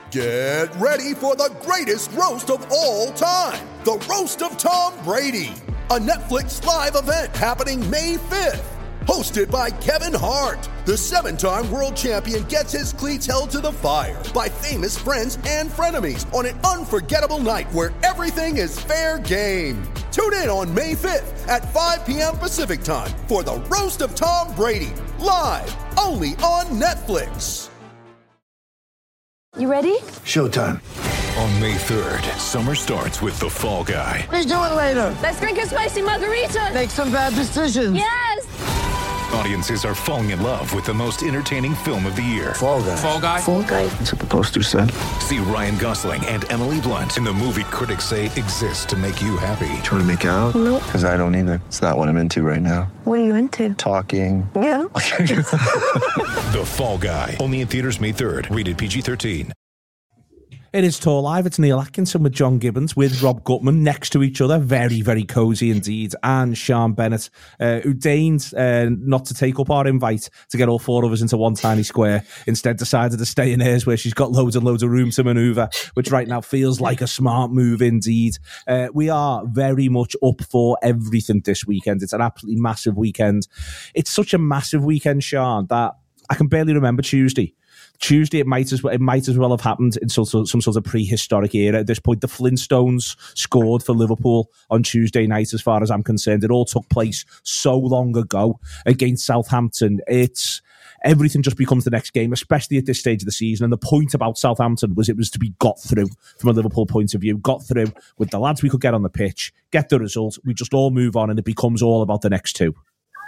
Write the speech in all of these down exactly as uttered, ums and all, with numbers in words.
Get ready for the greatest roast of all time, the Roast of Tom Brady, a Netflix live event happening May fifth. Hosted by Kevin Hart, the seven-time world champion gets his cleats held to the fire by famous friends and frenemies on an unforgettable night where everything is fair game. Tune in on May fifth at five p.m. Pacific time for the Roast of Tom Brady, live only on Netflix. You ready? Showtime. On May third, summer starts with The Fall Guy. Let's do it later. Let's drink a spicy margarita. Make some bad decisions. Yes! Audiences are falling in love with the most entertaining film of the year. Fall Guy. Fall Guy? Fall Guy. That's what the poster said. See Ryan Gosling and Emily Blunt in the movie critics say exists to make you happy. Trying to make it out? Nope. Because I don't either. It's not what I'm into right now. What are you into? Talking. Yeah. The Fall Guy. Only in theaters May third. Rated P G thirteen. It is Tour Live. It's Neil Atkinson with John Gibbons, with Rob Gutman next to each other. Very, very cosy indeed. And Sean Bennett, uh, who deigned uh, not to take up our invite to get all four of us into one tiny square. Instead decided to stay in hers where she's got loads and loads of room to manoeuvre, which right now feels like a smart move indeed. Uh, we are very much up for everything this weekend. It's an absolutely massive weekend. It's such a massive weekend, Sean, that I can barely remember Tuesday. Tuesday, it might as well, it might as well have happened in some, some sort of prehistoric era. At this point, the Flintstones scored for Liverpool on Tuesday night, as far as I'm concerned. It all took place so long ago against Southampton. It's everything just becomes the next game, especially at this stage of the season. And the point about Southampton was it was to be got through from a Liverpool point of view, got through with the lads we could get on the pitch, get the result. We just all move on, and it becomes all about the next two.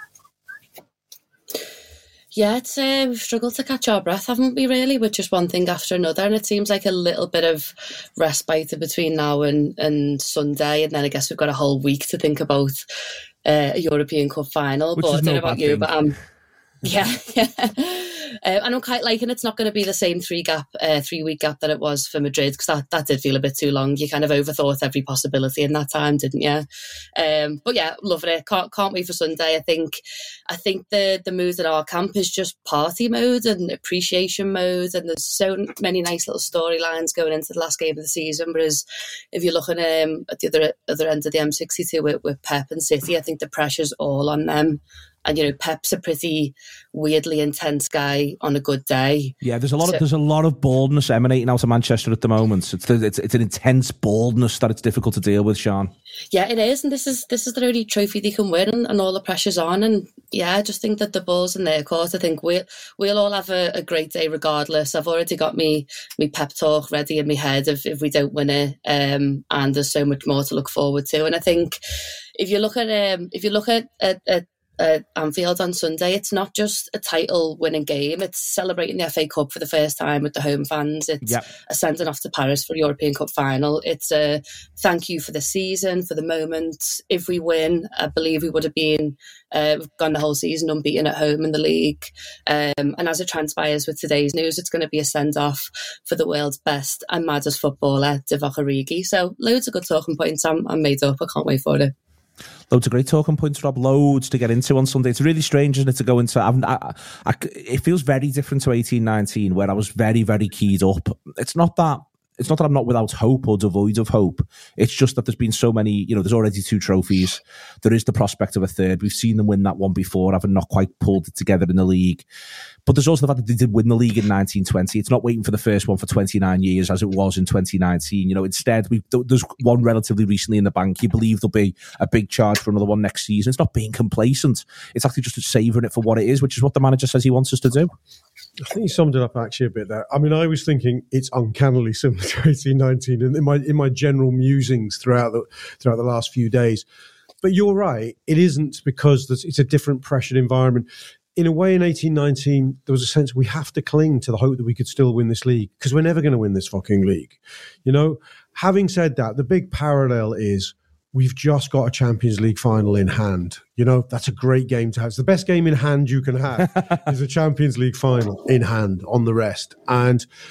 Yeah, it's uh, we've struggled to catch our breath, haven't we, really, with just one thing after another. And it seems like a little bit of respite between now and, and Sunday. And then I guess we've got a whole week to think about uh, a European Cup final. Which but I don't no know about you, thing. but um, yeah, yeah. Uh, and I'm quite liking it's not going to be the same three gap, uh, three week gap that it was for Madrid, because that, that did feel a bit too long. You kind of overthought every possibility in that time, didn't you? Um, but yeah, loving it. Can't can't wait for Sunday. I think I think the the mood in our camp is just party mode and appreciation mode, and there's so many nice little storylines going into the last game of the season. Whereas if you're looking um, at the other other end of the M sixty-two with, with Pep and City, I think the pressure's all on them. And, you know, Pep's a pretty weirdly intense guy on a good day. Yeah, there's a lot so, of there's a lot of baldness emanating out of Manchester at the moment. It's, it's it's an intense baldness that it's difficult to deal with, Sean. Yeah, it is, and this is this is the only trophy they can win, and, and all the pressure's on. And yeah, I just think that the ball's in their court. I think we'll we'll all have a, a great day regardless. I've already got me me pep talk ready in my head if if we don't win it, um, and there's so much more to look forward to. And I think if you look at um, if you look at, at, at Uh, Anfield on Sunday, it's not just a title winning game, it's celebrating the F A Cup for the first time with the home fans. It's yep. a sending off to Paris for the European Cup final. It's a thank you for the season, for the moment. If we win, I believe we would have been uh, gone the whole season unbeaten at home in the league, um, and as it transpires with today's news, it's going to be a send off for the world's best and maddest footballer, Divock Origi. So loads of good talking points. I'm, I'm made up. I can't wait for it. Loads of great talking points, Rob. Loads to get into on Sunday. It's really strange, isn't it, to go into... I, I, I, it feels very different to eighteen nineteen, where I was very, very keyed up. It's not that... It's not that I'm not without hope or devoid of hope. It's just that there's been so many, you know, there's already two trophies. There is the prospect of a third. We've seen them win that one before, having not quite pulled it together in the league. But there's also the fact that they did win the league in nineteen twenty. It's not waiting for the first one for twenty-nine years as it was in twenty nineteen. You know, instead, we there's one relatively recently in the bank. You believe there'll be a big charge for another one next season. It's not being complacent. It's actually just savouring it for what it is, which is what the manager says he wants us to do. I think you summed it up actually a bit there. I mean, I was thinking it's uncannily similar to eighteen nineteen in my in my general musings throughout the throughout the last few days. But you're right, it isn't, because it's a different pressured environment. In a way, in eighteen nineteen, there was a sense we have to cling to the hope that we could still win this league, because we're never going to win this fucking league. You know, having said that, the big parallel is we've just got a Champions League final in hand. You know, that's a great game to have. It's the best game in hand you can have is a Champions League final in hand on the rest. And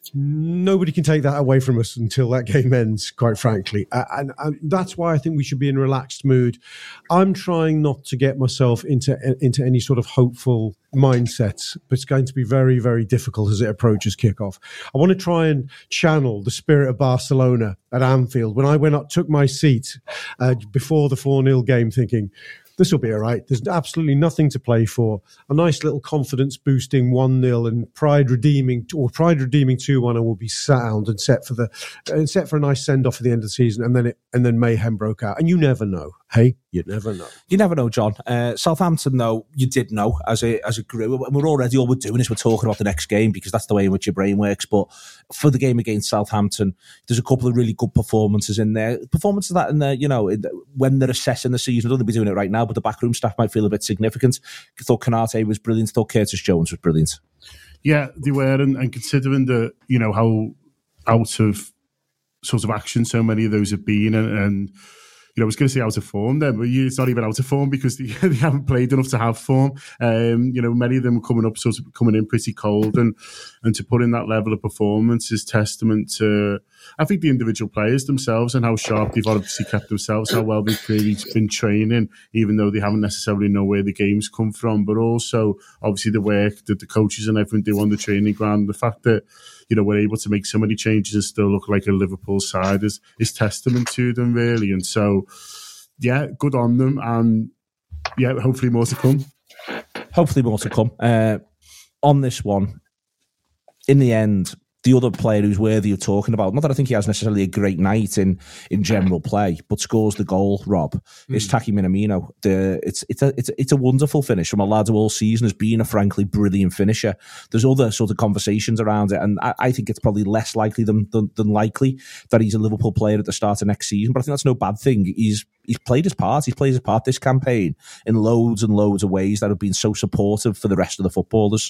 nobody can take that away from us until that game ends, quite frankly. Uh, and, and that's why I think we should be in a relaxed mood. I'm trying not to get myself into into any sort of hopeful mindsets, but it's going to be very, very difficult as it approaches kickoff. I want to try and channel the spirit of Barcelona at Anfield. When I went up, took my seat uh, before the four nil game thinking, this will be all right. There's absolutely nothing to play for. A nice little confidence-boosting one nil and pride-redeeming, or pride-redeeming two one, and we'll be sound and set for the and set for a nice send-off at the end of the season. And then it, and then mayhem broke out. And you never know. Hey, you never know. You never know, John. Uh, Southampton, though, you did know as a as a group. And we're already, all we're doing is we're talking about the next game because that's the way in which your brain works. But for the game against Southampton, there's a couple of really good performances in there. Performances that, in the, you know, in the, when they're assessing the season, I don't think they're doing it right now, but the backroom staff might feel a bit significant. I thought Konate was brilliant. I thought Curtis Jones was brilliant. Yeah, they were. And, and considering the, you know, how out of sort of action so many of those have been, and, and you know, I was going to say out of form then, but it's not even out of form because they, they haven't played enough to have form. Um, you know, many of them are coming up, sort of coming in pretty cold, and and to put in that level of performance is testament to, I think, the individual players themselves and how sharp they've obviously kept themselves, how well they've clearly been training, even though they haven't necessarily know where the games come from, but also obviously the work that the coaches and everyone do on the training ground, the fact that, you know, we're able to make so many changes and still look like a Liverpool side is, is testament to them, really. And so, yeah, good on them. And, yeah, hopefully more to come. Hopefully more to come. Uh, on this one, in the end, the other player who's worthy of talking about, not that I think he has necessarily a great night in, in general play, but scores the goal, Rob, mm. is Taki Minamino. The, it's, it's, a, it's, a, it's a wonderful finish from a lad who all season has been a frankly brilliant finisher. There's other sort of conversations around it, and I, I think it's probably less likely than, than, than likely that he's a Liverpool player at the start of next season, but I think that's no bad thing. He's He's played his part. He's played his part this campaign in loads and loads of ways that have been so supportive for the rest of the footballers.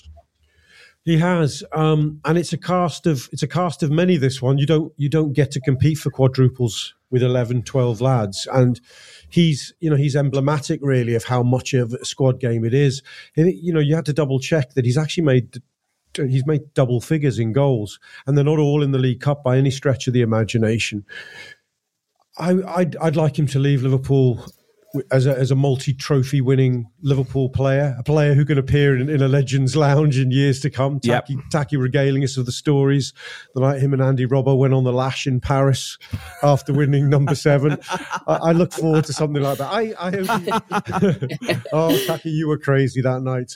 He has, um, and it's a cast of it's a cast of many. This one, you don't you don't get to compete for quadruples with eleven, twelve lads, and he's you know he's emblematic really of how much of a squad game it is. And, you know, you had to double check that he's actually made he's made double figures in goals, and they're not all in the League Cup by any stretch of the imagination. I, I'd, I'd like him to leave Liverpool as a, as a multi-trophy winning Liverpool player, a player who can appear in, in a Legends Lounge in years to come. Taki, yep. Taki regaling us of the stories. The night him and Andy Robbo went on the lash in Paris after winning number seven. I, I look forward to something like that. I, I hope. Oh, Taki, you were crazy that night.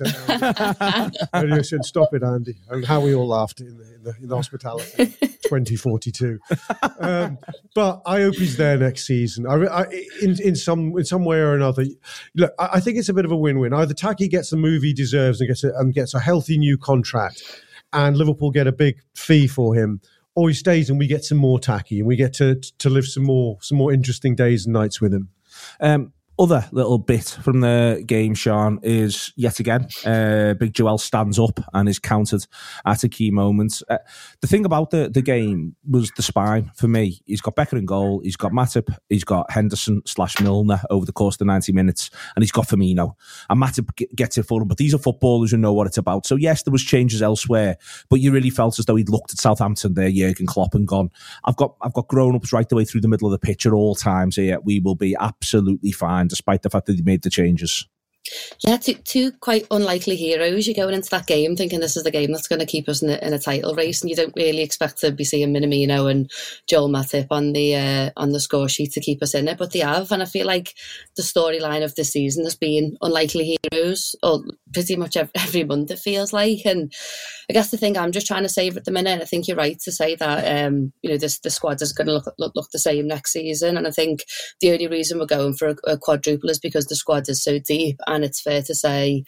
And I said, "Stop it, Andy," and how we all laughed in the, in the, in the hospitality. twenty forty-two. Um, but I hope he's there next season. I, I, in, in some in some way or another. Look, I, I think it's a bit of a win-win. Either Taki gets the move he deserves and gets a, and gets a healthy new contract, and Liverpool get a big fee for him, or he stays and we get some more Taki and we get to to live some more some more interesting days and nights with him. Um, Other little bit from the game, Sean, is yet again, uh, Big Joel stands up and is countered at a key moment. Uh, the thing about the, the game was the spine for me. He's got Becker in goal, he's got Matip, he's got Henderson slash Milner over the course of the ninety minutes, and he's got Firmino. And Matip g- gets it for him, but these are footballers who know what it's about. So yes, there was changes elsewhere, but you really felt as though he'd looked at Southampton there, Jurgen Klopp, and gone, I've got, I've got grown-ups right the way through the middle of the pitch at all times here. We will be absolutely fine, despite the fact that he made the changes. Yeah, two, two quite unlikely heroes. You're going into that game thinking this is the game that's going to keep us in a, in a title race, and you don't really expect to be seeing Minamino and Joel Matip on the uh, on the score sheet to keep us in it, but they have. And I feel like the storyline of this season has been unlikely heroes, or pretty much every, every month it feels like. And I guess the thing I'm just trying to save at the minute, I think you're right to say that um, you know this the squad is going to look, look look the same next season, and I think the only reason we're going for a, a quadruple is because the squad is so deep. And it's fair to say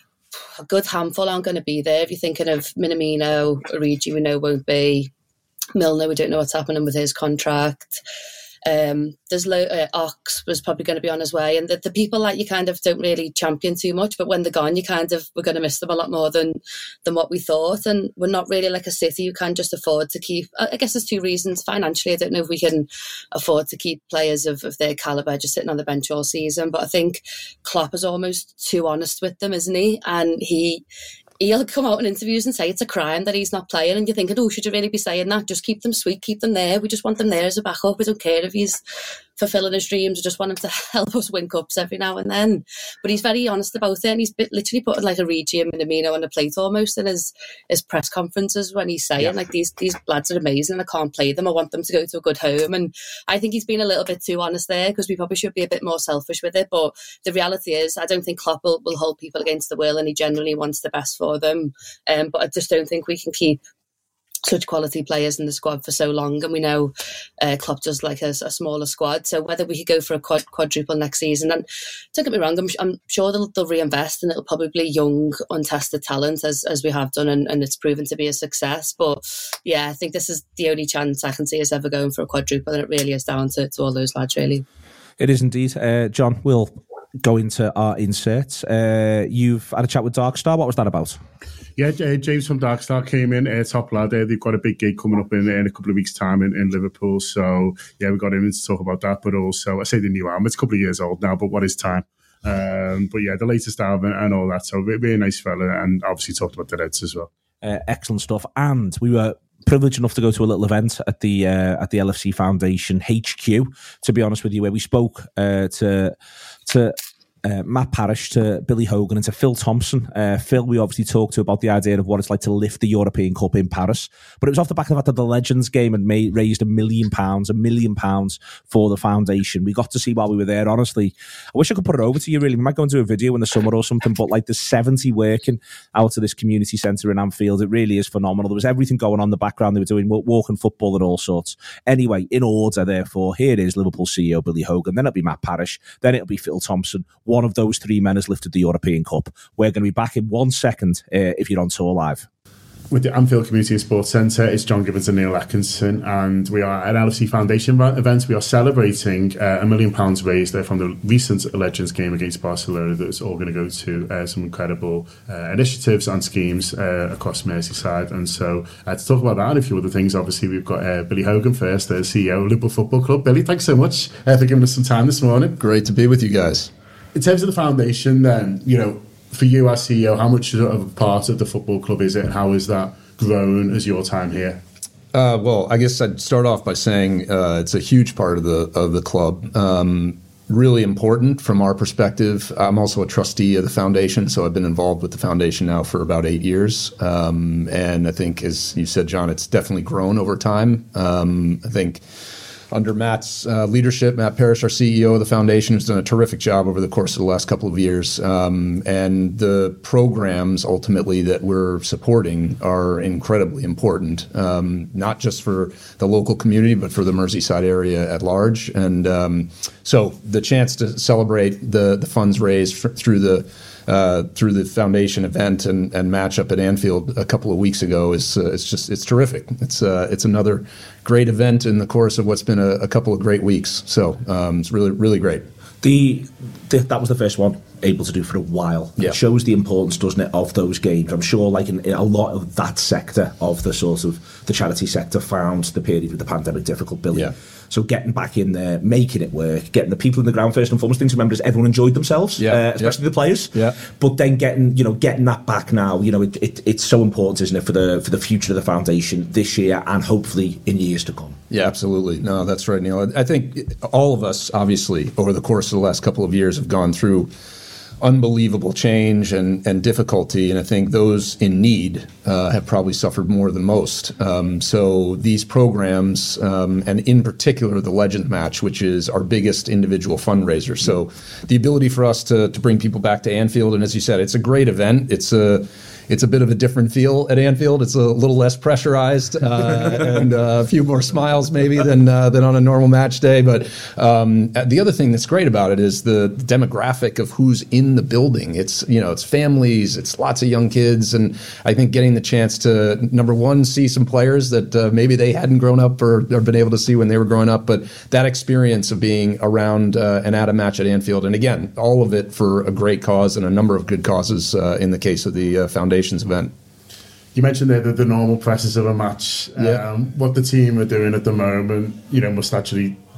a good handful aren't going to be there. If you're thinking of Minamino, Origi, we know won't be. Milner, we don't know what's happening with his contract. Um, there's lo- uh, Ox was probably going to be on his way, and the, the people that you kind of don't really champion too much, but when they're gone, you kind of we're going to miss them a lot more than than what we thought. And we're not really like a City who can just afford to keep. I guess there's two reasons. Financially, I don't know if we can afford to keep players of, of their caliber just sitting on the bench all season. But I think Klopp is almost too honest with them, isn't he? And he. he'll come out in interviews and say it's a crime that he's not playing, and you're thinking, oh, should you really be saying that? Just keep them sweet, keep them there. We just want them there as a backup. We don't care if he's fulfilling his dreams. We just want him to help us win cups every now and then. But he's very honest about it, and he's literally putting like a Regi and Minamino on the plate almost in his, his press conferences when he's saying, yeah. like, these these lads are amazing and I can't play them. I want them to go to a good home. And I think he's been a little bit too honest there, because we probably should be a bit more selfish with it. But the reality is, I don't think Klopp will, will hold people against the will, and he generally wants the best for them. Um, but I just don't think we can keep such quality players in the squad for so long, and we know uh, Klopp does like a, a smaller squad. So whether we could go for a quad, quadruple next season, and don't get me wrong, I'm, I'm sure they'll, they'll reinvest, and it'll probably be young, untested talent as as we have done, and, and it's proven to be a success. But yeah, I think this is the only chance I can see us ever going for a quadruple, and it really is down to, to all those lads, really. It is indeed. Uh, John, we'll go into our inserts. Uh, you've had a chat with Darkstar. What was that about? Yeah, uh, James from Darkstar came in, uh, top lad. Uh, they've got a big gig coming up in, in a couple of weeks' time in, in Liverpool. So, yeah, we got him in to talk about that. But also, I say the new album, it's a couple of years old now, but what is time? Um, but yeah, the latest album and all that. So, really nice fella, and obviously talked about the Reds as well. Uh, excellent stuff. And we were privileged enough to go to a little event at the uh, at the L F C Foundation H Q, to be honest with you, where we spoke uh, to to uh, Matt Parrish, to Billy Hogan, and to Phil Thompson. Uh, Phil, we obviously talked to about the idea of what it's like to lift the European Cup in Paris, but it was off the back of the fact that the Legends game had made, raised a million pounds, a million pounds for the foundation. We got to see while we were there. Honestly, I wish I could put it over to you. Really, we might go and do a video in the summer or something. But like, there's seventy working out of this community centre in Anfield. It really is phenomenal. There was everything going on in the background. They were doing walking football and all sorts. Anyway, in order, therefore, here is Liverpool C E O Billy Hogan. Then it'll be Matt Parrish. Then it'll be Phil Thompson. One of those three men has lifted the European Cup. We're going to be back in one second uh, if you're on tour live. With the Anfield Community and Sports Centre, it's John Gibbons and Neil Atkinson, and we are at L F C Foundation event. We are celebrating uh, a million pounds raised there from the recent Legends game against Barcelona. That's all going to go to uh, some incredible uh, initiatives and schemes uh, across Merseyside. And so uh, to talk about that and a few other things, obviously we've got uh, Billy Hogan first, the C E O of Liverpool Football Club. Billy, thanks so much uh, for giving us some time this morning. Great to be with you guys. In terms of the foundation, then, you know, for you as C E O, how much of a part of the football club is it, and how has that grown as your time here? Uh, well, I guess I'd start off by saying uh, it's a huge part of the of the club. Um, really important from our perspective. I'm also a trustee of the foundation, so I've been involved with the foundation now for about eight years. Um, and I think, as you said, John, it's definitely grown over time. Um, I think under Matt's uh, leadership, Matt Parrish, our C E O of the foundation, has done a terrific job over the course of the last couple of years. Um, and the programs, ultimately, that we're supporting are incredibly important, um, not just for the local community, but for the Merseyside area at large. And um, so the chance to celebrate the, the funds raised f- through the Uh, through the foundation event and, and match up at Anfield a couple of weeks ago is uh, it's just it's terrific. It's uh, it's another great event in the course of what's been a, a couple of great weeks. So um, it's really really great. The, the that was the first one able to do for a while. Yeah. It shows the importance, doesn't it, of those games. I'm sure, like in, in a lot of that sector of the sort of the charity sector, found the period with the pandemic difficult, Billy. Yeah. So getting back in there, making it work, getting the people in the ground first and foremost. Things to remember is everyone enjoyed themselves, yeah, uh, especially yeah. the players. Yeah. But then getting, you know, getting that back now, you know, it, it, it's so important, isn't it, for the for the future of the foundation this year and hopefully in years to come. Yeah, absolutely. No, that's right, Neil. I think all of us, obviously, over the course of the last couple of years, have gone through unbelievable change and, and difficulty, and I think those in need uh, have probably suffered more than most. Um, so these programs, um, and in particular the Legend Match, which is our biggest individual fundraiser. So the ability for us to to bring people back to Anfield, and as you said, it's a great event. It's a It's a bit of a different feel at Anfield. It's a little less pressurized uh, and uh, a few more smiles maybe than uh, than on a normal match day. But um, the other thing that's great about it is the demographic of who's in the building. It's you know it's families, it's lots of young kids, and I think getting the chance to, number one, see some players that uh, maybe they hadn't grown up or, or been able to see when they were growing up, but that experience of being around uh, and at a match at Anfield, and again, all of it for a great cause and a number of good causes uh, in the case of the uh, foundation event. You mentioned there the, the normal presses of a match. Yeah. Um, what the team are doing at the moment, you know, must actually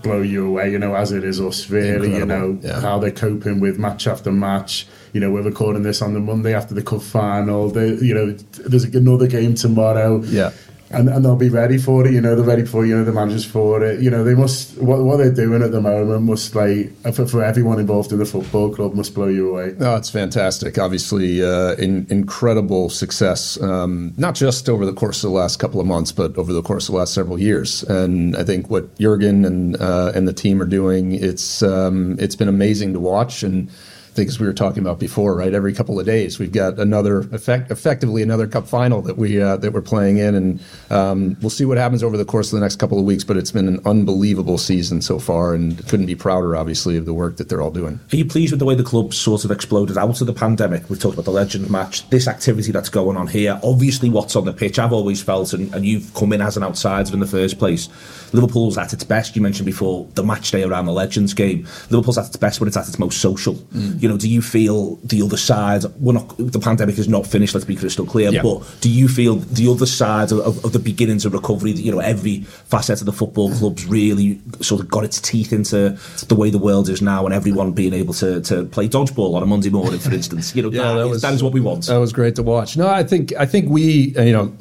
blow you away, you know, as it is us, really. Incredible. You know, yeah. how they're coping with match after match. You know, we're recording this on the Monday after the cup final. They, you know, there's another game tomorrow. Yeah. And, and they'll be ready for it, you know, they're ready for, you know, the managers for it. You know, they must, what, what they're doing at the moment must, like, for, for everyone involved in the football club, must blow you away. No, it's fantastic. Obviously, uh, in, incredible success, um, not just over the course of the last couple of months, but over the course of the last several years. And I think what Jurgen and uh, and the team are doing, it's um, it's been amazing to watch. And I think as we were talking about before, right, every couple of days we've got another, effect, effectively another cup final that, we, uh, that we're playing in. And um, we'll see what happens over the course of the next couple of weeks, but it's been an unbelievable season so far and couldn't be prouder, obviously, of the work that they're all doing. Are you pleased with the way the club sort of exploded out of the pandemic? We've talked about the Legends match, this activity that's going on here, obviously what's on the pitch. I've always felt, and, and you've come in as an outsider in the first place, Liverpool's at its best. You mentioned before the match day around the Legends game. Liverpool's at its best when it's at its most social. Mm. You know, do you feel the other side, we're not, the pandemic is not finished, let's be crystal clear, yeah. but do you feel the other side of, of, of the beginnings of recovery, you know, every facet of the football club's really sort of got its teeth into the way the world is now, and everyone being able to, to play dodgeball on a Monday morning, for instance? You know, yeah, that, that, was, that is what we want. That was great to watch. No, I think I think we, you know,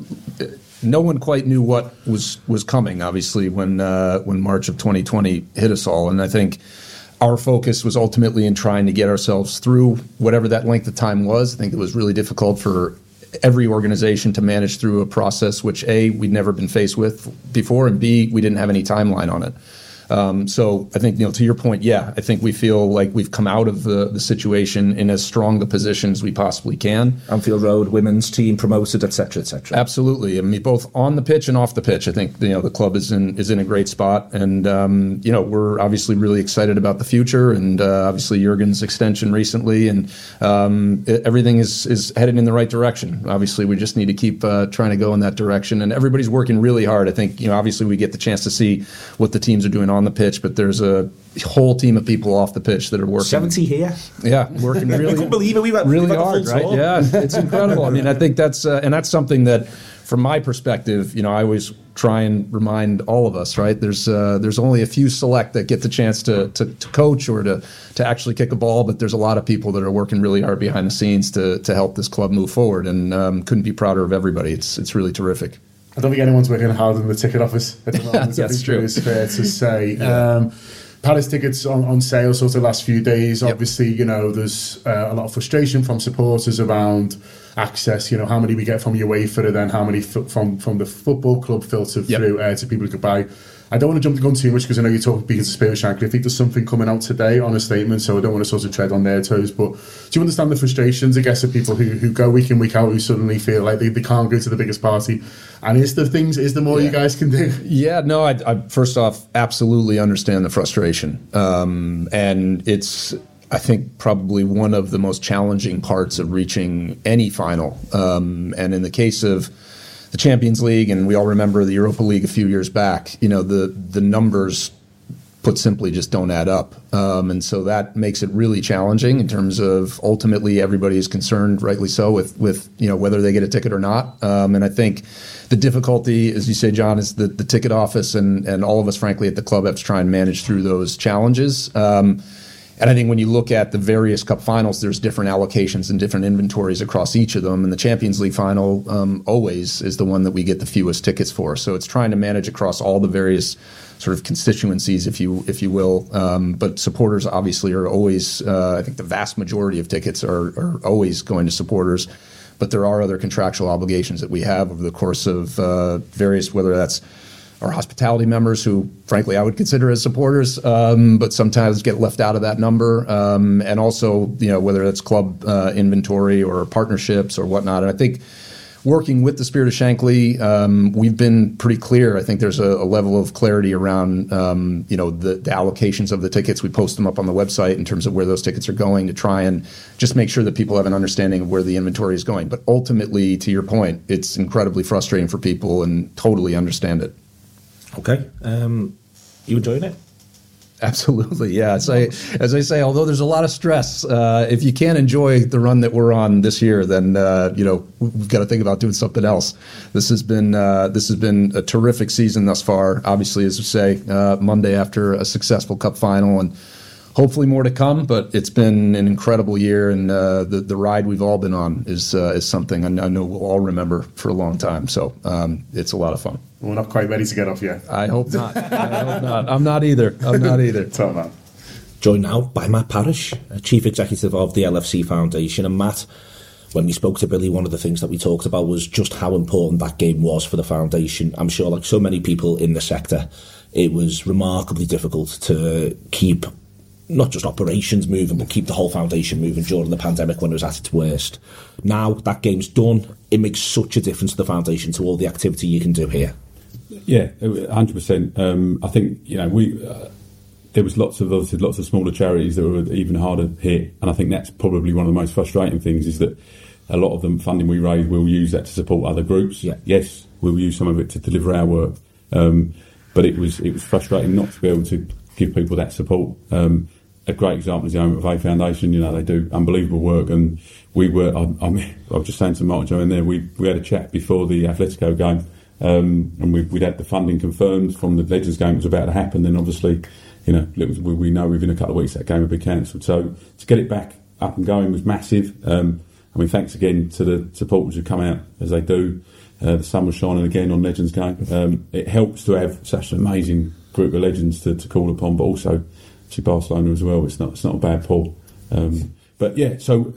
no one quite knew what was was coming, obviously, when uh, when March of twenty twenty hit us all, and I think our focus was ultimately in trying to get ourselves through whatever that length of time was. I think it was really difficult for every organization to manage through a process which, A, we'd never been faced with before, and B, we didn't have any timeline on it. Um, so I think, you know, to your point, yeah, I think we feel like we've come out of the, the situation in as strong the position as we possibly can. Anfield Road, women's team promoted, et cetera, et cetera. Absolutely. I mean, both on the pitch and off the pitch, I think, you know, the club is in is in a great spot. And, um, you know, we're obviously really excited about the future, and uh, obviously Jurgen's extension recently, and um, it, everything is, is headed in the right direction. Obviously, we just need to keep uh, trying to go in that direction. And everybody's working really hard. I think, you know, obviously we get the chance to see what the teams are doing on the pitch, but there's a whole team of people off the pitch that are working. seventy here. Yeah, working really. I couldn't believe it. We went really we went hard, right? Yeah, it's incredible. I mean, I think that's uh, and that's something that, from my perspective, you know, I always try and remind all of us, right? There's uh, there's only a few select that get the chance to, to to coach or to to actually kick a ball, but there's a lot of people that are working really hard behind the scenes to to help this club move forward, and um, couldn't be prouder of everybody. It's it's really terrific. I don't think anyone's working harder than the ticket office at the moment. That's true. It's fair to say. yeah. um, Palace tickets on, on sale sort of the last few days. Yep. Obviously, you know, there's uh, a lot of frustration from supporters around access. You know, how many we get from UEFA, and then how many f- from from the football club filtered yep. through uh, to people who could buy. I don't want to jump the gun too much because I know you're talking because of Spirit Shankly. I think there's something coming out today on a statement, so I don't want to sort of tread on their toes. But do you understand the frustrations, I guess, of people who, who go week in, week out, who suddenly feel like they, they can't go to the biggest party? And is there things, is there more yeah. you guys can do? Yeah, no, I, I first off, absolutely understand the frustration. Um, and it's, I think, probably one of the most challenging parts of reaching any final. Um, and in the case of the Champions League, and we all remember the Europa League a few years back, you know, the the numbers, put simply, just don't add up. Um, and so that makes it really challenging in terms of ultimately everybody is concerned, rightly so, with, with you know, whether they get a ticket or not. Um, and I think the difficulty, as you say, John, is that the ticket office and, and all of us, frankly, at the club have to try and manage through those challenges. Um, And I think when you look at the various cup finals, there's different allocations and different inventories across each of them. And the Champions League final um, always is the one that we get the fewest tickets for. So it's trying to manage across all the various sort of constituencies, if you if you will. Um, but supporters obviously are always, uh, I think the vast majority of tickets are, are always going to supporters. But there are other contractual obligations that we have over the course of uh, various, whether that's our hospitality members, who, frankly, I would consider as supporters, um, but sometimes get left out of that number. Um, and also, you know, whether it's club uh, inventory or partnerships or whatnot. And I think working with the Spirit of Shankly, um, we've been pretty clear. I think there's a, a level of clarity around, um, you know, the, the allocations of the tickets. We post them up on the website in terms of where those tickets are going to try and just make sure that people have an understanding of where the inventory is going. But ultimately, to your point, it's incredibly frustrating for people, and totally understand it. Okay. Um, you enjoying it? Absolutely, yeah. As I, as I say, although there's a lot of stress, uh, if you can't enjoy the run that we're on this year, then uh, you know we've got to think about doing something else. This has been uh, this has been a terrific season thus far. Obviously, as we say, uh, Monday after a successful Cup final, and hopefully more to come. But it's been an incredible year, and uh, the the ride we've all been on is uh, is something I know we'll all remember for a long time. So um, it's a lot of fun. We're not quite ready to get off yet. I hope not. I hope not. I'm not either. I'm not either. Top man. Joined now by Matt Parrish, Chief Executive of the L F C Foundation. And Matt, when we spoke to Billy, one of the things that we talked about was just how important that game was for the Foundation. I'm sure, like so many people in the sector, it was remarkably difficult to keep not just operations moving, but keep the whole foundation moving during the pandemic when it was at its worst. Now that game's done, it makes such a difference to the foundation, to all the activity you can do here. Yeah, one hundred percent. Um, I think, you know, we uh, there was lots of, obviously, lots of smaller charities that were even harder hit, and I think that's probably one of the most frustrating things, is that a lot of the funding we raise, we'll use that to support other groups. Yeah. Yes, we'll use some of it to deliver our work, um, but it was it was frustrating not to be able to give people that support. Um, a great example is the Home of A Foundation. You know, they do unbelievable work, and we were. I, I, mean, I was just saying to Mark Joe in there, we we had a chat before the Atletico game. Um, and we, we'd had the funding confirmed from the Legends game. It was about to happen. Then obviously, you know, it was, we, we know within a couple of weeks that game would be cancelled. So to get it back up and going was massive. Um, I mean, thanks again to the supporters who come out as they do. Uh, the sun was shining again on Legends game. Um, it helps to have such an amazing group of legends to, to call upon, but also to Barcelona as well. It's not it's not a bad pull. Um, but yeah, so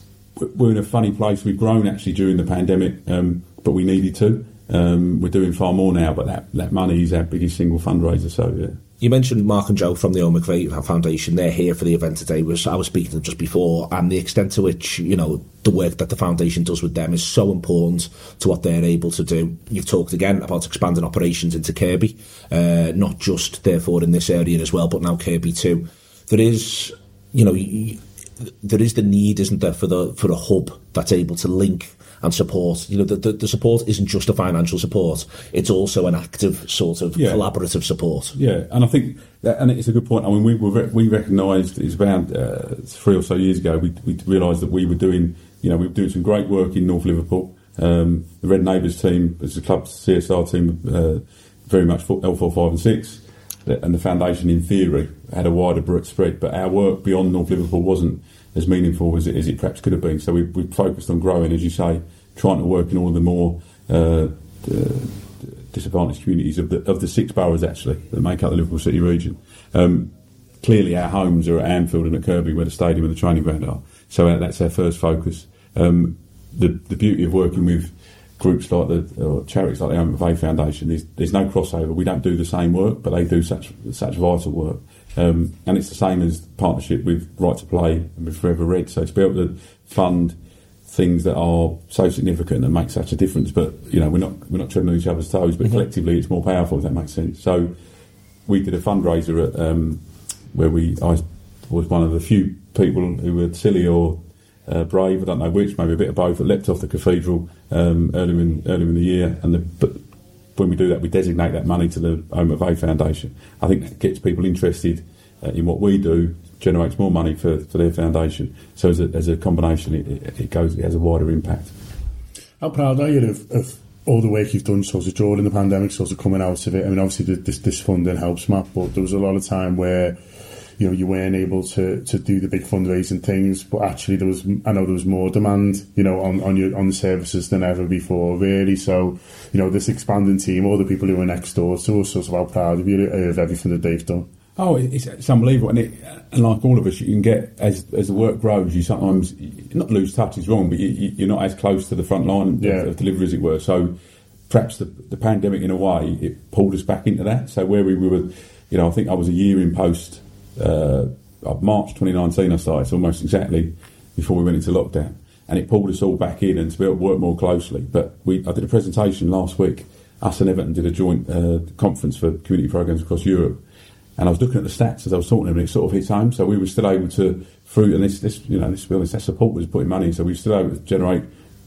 we're in a funny place. We've grown actually during the pandemic, um, but we needed to. Um, we're doing far more now, but that, that money is our biggest single fundraiser. So yeah. You mentioned Mark and Joe from the Owen McVeigh Foundation. They're here for the event today. Was I was speaking to them just before, and the extent to which, you know, the work that the foundation does with them is so important to what they're able to do. You've talked again about expanding operations into Kirkby, uh, not just therefore in this area as well, but now Kirkby too. There is, you know, there is the need, isn't there, for the for a hub that's able to link and support. You know, the, the, the support isn't just a financial support; it's also an active sort of yeah. collaborative support. Yeah, and I think that, and it's a good point. I mean, we were, we recognised it's about uh, three or so years ago. We, we realised that we were doing, you know, we were doing some great work in North Liverpool. Um, the Red Neighbours team, as a club C S R team, uh, very much L four, five, and six, and the foundation, in theory, had a wider spread. But our work beyond North Liverpool wasn't as meaningful as it, as it perhaps could have been. So we, we focused on growing, as you say, trying to work in all the more uh, uh, disadvantaged communities of the of the six boroughs actually that make up the Liverpool City region. Um, clearly, our homes are at Anfield and at Kirkby, where the stadium and the training ground are. So uh, that's our first focus. Um, the the beauty of working with groups like the or charities like the Home of A Foundation is there's no crossover. We don't do the same work, but they do such such vital work. Um, and it's the same as partnership with Right to Play and with Forever Red. So to be able to fund things that are so significant and make such a difference, but you know we're not we're not treading on each other's toes, but mm-hmm. collectively it's more powerful, if that makes sense. So we did a fundraiser at, um, where we I was one of the few people who were silly or uh, brave, I don't know which, maybe a bit of both, that leapt off the cathedral um, earlier in earlier in the year, and the, but when we do that, we designate that money to the Home of A Foundation. I think that gets people interested uh, in what we do, generates more money for, for their foundation. So as a, as a combination, it, it goes, it has a wider impact. How proud are you of, of all the work you've done sort of during the pandemic, sort of coming out of it? I mean, obviously this, this funding helps, Matt, but there was a lot of time where, you know, you weren't able to, to do the big fundraising things, but actually there was, I know there was more demand, you know, on, on your, on the services than ever before, really. So, you know, this expanding team, all the people who are next door to us, sort of how proud of you of everything that they've done. Oh, it's, it's unbelievable, and, it, and like all of us, you can get as as the work grows, you sometimes not lose touch is wrong, but you, you're not as close to the front line yeah. of, of delivery as it were. So perhaps the, the pandemic, in a way, it pulled us back into that. So where we were, you know, I think I was a year in post. Uh, March twenty nineteen, I started, so almost exactly before we went into lockdown, and it pulled us all back in and to be able to work more closely. But we, I did a presentation last week. Us and Everton did a joint uh, conference for community programs across Europe. And I was looking at the stats as I was talking to them, and it sort of hit home. So we were still able to, through, and this, this you know, this, to be honest, that support was putting money, so we were still able to generate,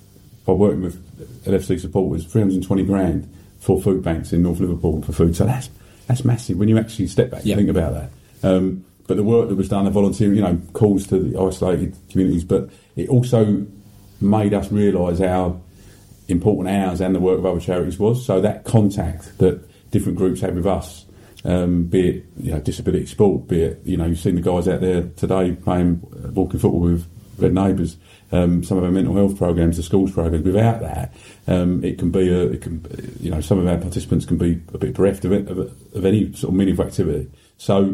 by working with L F C supporters, three hundred twenty grand for food banks in North Liverpool for food. So that's that's massive when you actually step back and yeah. think about that. Um, but the work that was done, the volunteering, you know, calls to the isolated communities, but it also made us realise how important ours and the work of other charities was. So that contact that different groups have with us, um, be it you know, disability sport, be it, you know, you've seen the guys out there today playing walking football with Red Neighbours, um, some of our mental health programs, the schools programs. Without that, um, it can be a, it can, you know, some of our participants can be a bit bereft of, it, of, of any sort of meaningful activity. So,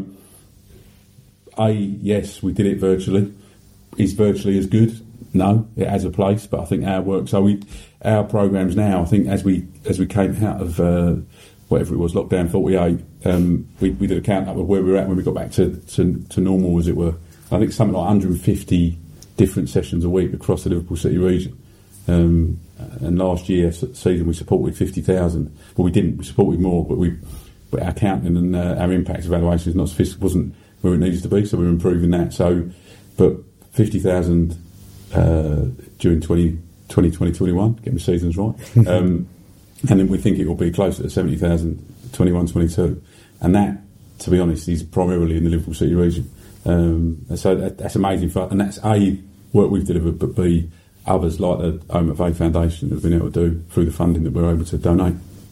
A, yes, we did it virtually. Is virtually as good? No, it has a place, but I think our work. So we, our programs now, I think as we as we came out of uh, whatever it was, lockdown forty-eight, um, we, we did a count up of where we were at when we got back to, to, to normal, as it were. I think something like one hundred fifty different sessions a week across the Liverpool City region. Um, and last year season we supported fifty thousand. Well, we didn't. We supported more, but we, but our counting and uh, our impact evaluation is not sufficient. Wasn't where it needs to be, so we're improving that. So, but fifty thousand uh, during twenty twenty, twenty twenty-one, getting the seasons right. Um, and then we think it will be closer to seventy thousand twenty-one twenty-two. And that, to be honest, is primarily in the Liverpool City region. Um, and so that, that's amazing fun. And that's A, work we've delivered, but B, others like the Home at Vey Foundation have been able to do through the funding that we're able to donate.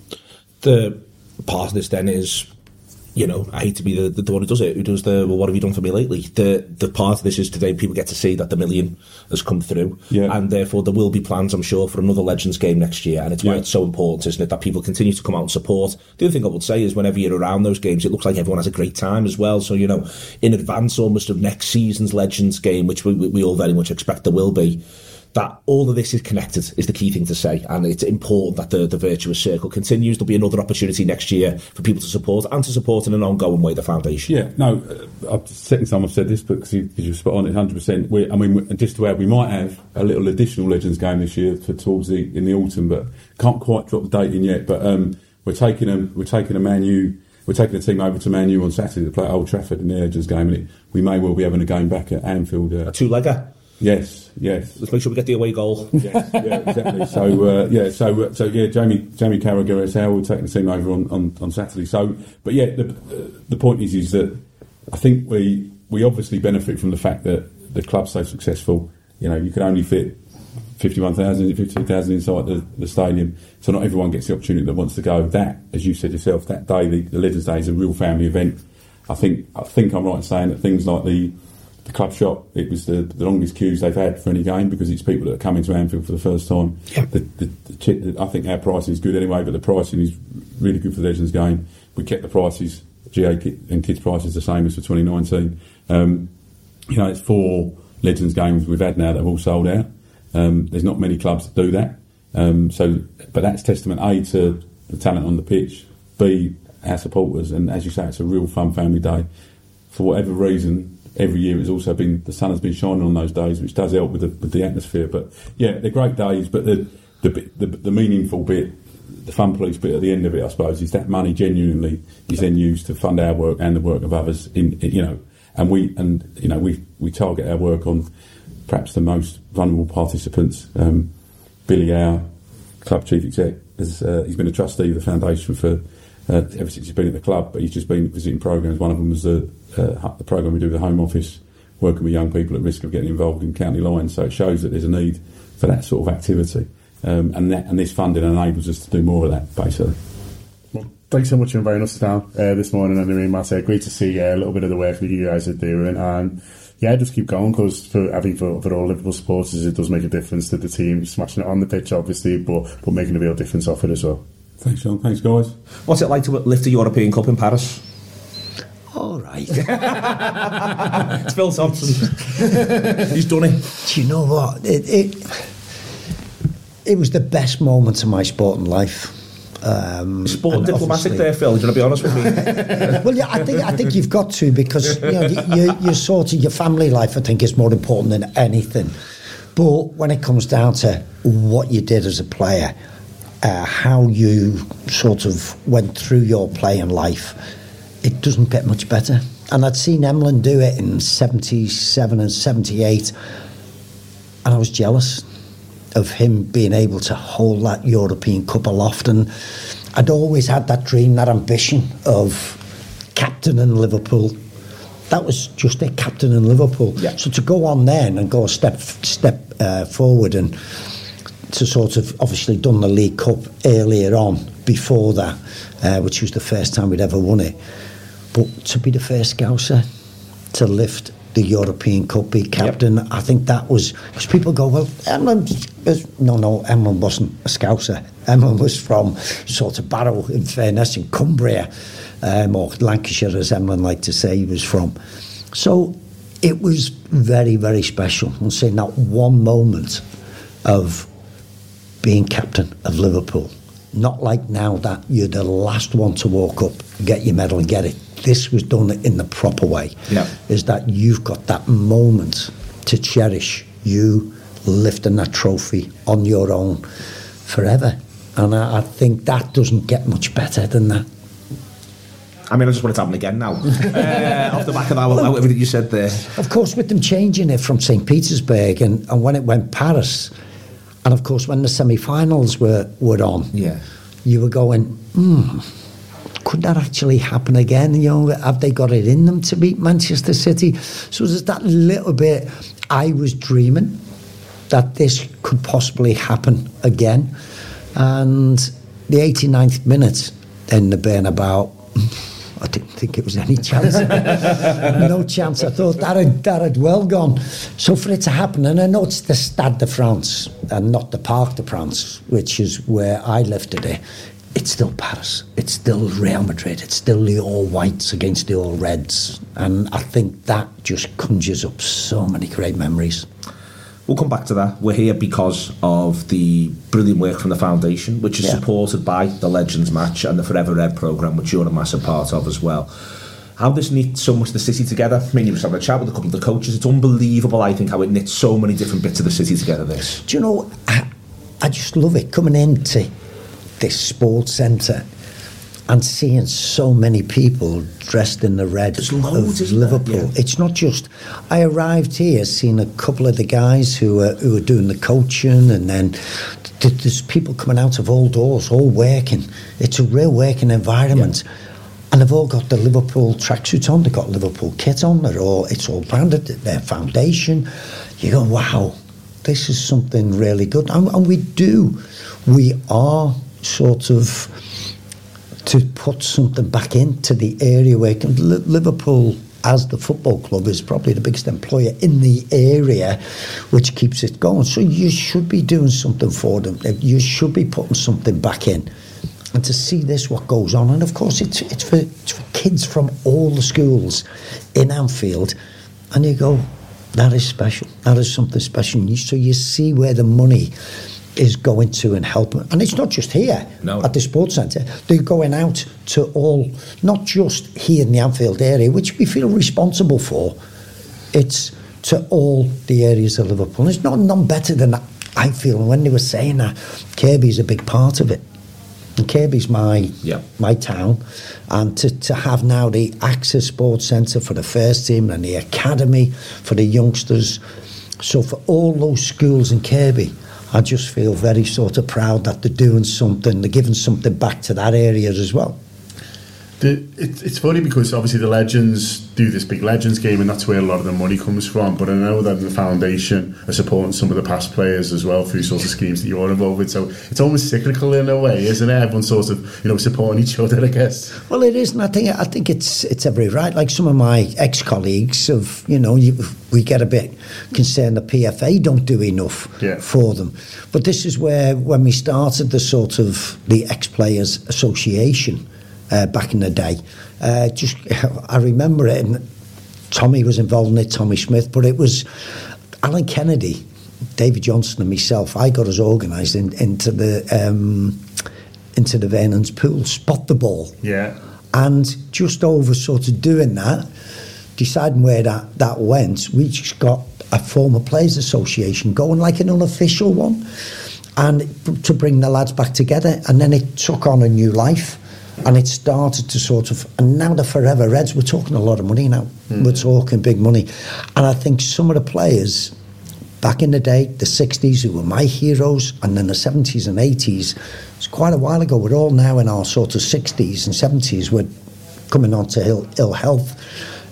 The part of this then is, you know, I hate to be the, the one who does it, who does the, well, what have you done for me lately? The the part of this is today people get to see that the million has come through. Yeah. And therefore there will be plans, I'm sure, for another Legends game next year. And it's why Yeah. it's so important, isn't it, that people continue to come out and support. The other thing I would say is whenever you're around those games, it looks like everyone has a great time as well. So, you know, in advance almost of next season's Legends game, which we, we all very much expect there will be, that all of this is connected is the key thing to say, and it's important that the, the virtuous circle continues. There'll be another opportunity next year for people to support and to support in an ongoing way the foundation. Yeah, no, uh, I've, second time I've said this, but because you, you're spot on it one hundred percent. We, I mean, we- just to add, we might have a little additional Legends game this year for towards the in the autumn, but can't quite drop the date in yet. But um, we're taking a we're taking a Man U, we're taking a team over to Man U on Saturday to play at Old Trafford in the Legends game, and it, we may well be having a game back at Anfield. Uh, A two-legger. Yes, yes. Let's make sure we get the away goal. Yes, yeah, exactly. So uh, yeah, so uh, so yeah, Jamie Jamie Carragher is how we're taking the team over on, on, on Saturday. So, but yeah, the uh, the point is is that I think we we obviously benefit from the fact that the club's so successful. You know, you can only fit fifty-one thousand, fifty-two thousand inside the, the stadium, so not everyone gets the opportunity that wants to go. That, as you said yourself, that day, the, the Legends Day, is a real family event. I think I think I'm right in saying that things like the The club shop, it was the, the longest queues they've had for any game because it's people that are coming to Anfield for the first time. Yeah. The, the, the, chi- the, I think our pricing is good anyway, but the pricing is really good for the Legends game. We kept the prices, G A ki- and kids' prices, the same as for twenty nineteen. Um, you know, it's four Legends games we've had now that have all sold out. Um, there's not many clubs that do that. Um, so, but that's testament A to the talent on the pitch, B, our supporters, and as you say, it's a real fun family day. For whatever reason, every year it's also been, the sun has been shining on those days, which does help with the, with the atmosphere. But yeah, they're great days, but the the, bit- the the meaningful bit, the fun police bit at the end of it, I suppose, is that money genuinely is then used to fund our work and the work of others. In, in you know, and we and you know we we target our work on perhaps the most vulnerable participants. Um, Billy, our club chief exec, has uh, he's been a trustee of the foundation for uh, ever since he's been at the club, but he's just been visiting programs. One of them was the uh, the program we do with the Home Office, working with young people at risk of getting involved in county lines. So it shows that there's a need for that sort of activity, um, and that and this funding enables us to do more of that, basically. Well, thanks so much for inviting us down uh, this morning, Andy, Matt. Uh, great to see uh, a little bit of the work that you guys are doing, and yeah, just keep going, because for I think for, for all Liverpool supporters, it does make a difference that the team smashing it on the pitch, obviously, but but making a real difference off it as well. Thanks, Sean. Thanks, guys. What's it like to lift a European Cup in Paris? All right. It's Phil Thompson. He's done it. Do you know what? It, it it was the best moment of my sporting life. Um, Sport and diplomatic obviously- there, Phil. Do you want to be honest with me? Well, yeah, I think I think you've got to, because you know you, you, your sort of your family life, I think, is more important than anything. But when it comes down to what you did as a player, uh, how you sort of went through your playing life, it doesn't get much better. And I'd seen Emlyn do it in seventy-seven and seventy-eight, and I was jealous of him being able to hold that European Cup aloft. And I'd always had that dream, that ambition of captaining Liverpool, that was just their captain in Liverpool. Yeah. So to go on then and go a step step uh, forward and to sort of obviously done the League Cup earlier on before that, uh, which was the first time we'd ever won it. But to be the first Scouser to lift the European Cup, be captain, yep. I think that was, because people go, well, Emlyn, no, no, Emlyn wasn't a Scouser. Emlyn was from sort of Barrow, in fairness, in Cumbria, um, or Lancashire, as Emlyn liked to say he was from. So it was very, very special. I'm saying that one moment of being captain of Liverpool. Not like now that you're the last one to walk up, get your medal and get it. This was done in the proper way. Yeah. Is that you've got that moment to cherish, you lifting that trophy on your own forever. And I, I think that doesn't get much better than that. I mean, I just want it to happen again now. uh, off the back of that, well, everything you said there. Of course, with them changing it from Saint Petersburg and, and when it went Paris, and of course when the semi-finals were, were on, yeah, you were going, hmm, could that actually happen again? You know, have they got it in them to beat Manchester City? So there's that little bit, I was dreaming that this could possibly happen again. And the eighty-ninth minute, then the Bernabeu, I didn't think it was any chance. No chance. I thought that had, that had well gone. So for it to happen, and I know it's the Stade de France and not the Parc de France, which is where I lifted it, it's still Paris. It's still Real Madrid. It's still the all-whites against the all-reds. And I think that just conjures up so many great memories. We'll come back to that. We're here because of the brilliant work from the Foundation, which is yeah. supported by the Legends Match and the Forever Red programme, which you're a massive part of as well. How this knits so much the city together. I mean, you were having a chat with a couple of the coaches. It's unbelievable, I think, how it knits so many different bits of the city together, this. Do you know, I, I just love it, coming into this sports centre and seeing so many people dressed in the red There's loads, of Liverpool. Yeah. It's not just, I arrived here seeing a couple of the guys who are, who are doing the coaching, and then th- there's people coming out of all doors, all working. It's a real working environment. Yeah. And they've all got the Liverpool tracksuits on, they've got Liverpool kit on, they're all, it's all branded, their Foundation. You go, wow, this is something really good. And, and we do, we are sort of to put something back into the area where can, Liverpool as the football club is probably the biggest employer in the area, which keeps it going. So you should be doing something for them. You should be putting something back in. And to see this, what goes on, and of course it's it's for, it's for kids from all the schools in Anfield, and you go, that is special. That is something special. So you see where the money is going to and helping. And it's not just here no. at the sports centre. They're going out to all, not just here in the Anfield area, which we feel responsible for. It's to all the areas of Liverpool. It's not none better than that, I feel. And when they were saying that, Kirby's a big part of it. And Kirby's my yeah. my town. And to, to have now the Access Sports Centre for the first team and the academy for the youngsters. So for all those schools in Kirby, I just feel very sort of proud that they're doing something, they're giving something back to that area as well. The, it, it's funny because obviously the Legends do this big Legends game, and that's where a lot of the money comes from. But I know that the Foundation are supporting some of the past players as well through sorts of schemes that you're involved with. So it's almost cyclical in a way, isn't it? Everyone's sort of, you know, supporting each other, I guess. Well, it is, and I think I think it's it's every right. Like some of my ex-colleagues of, you know, you, we get a bit concerned the P F A don't do enough yeah. for them. But this is where, when we started the sort of the Ex-Players Association, Uh, back in the day, uh, just I remember it, and Tommy was involved in it, Tommy Smith, but it was Alan Kennedy, David Johnson and myself. I got us organised in, into the um, into the Vernon's pool, spot the ball, yeah, and just over sort of doing that, deciding where that, that went, we just got a former players association going, like an unofficial one, and to bring the lads back together, and then it took on a new life. And it started to sort of, and now the Forever Reds, we're talking a lot of money now. Mm. We're talking big money. And I think some of the players back in the day, the sixties, who were my heroes, and then the seventies and eighties, it's quite a while ago. We're all now in our sort of sixties and seventies. We're coming on to ill, ill health.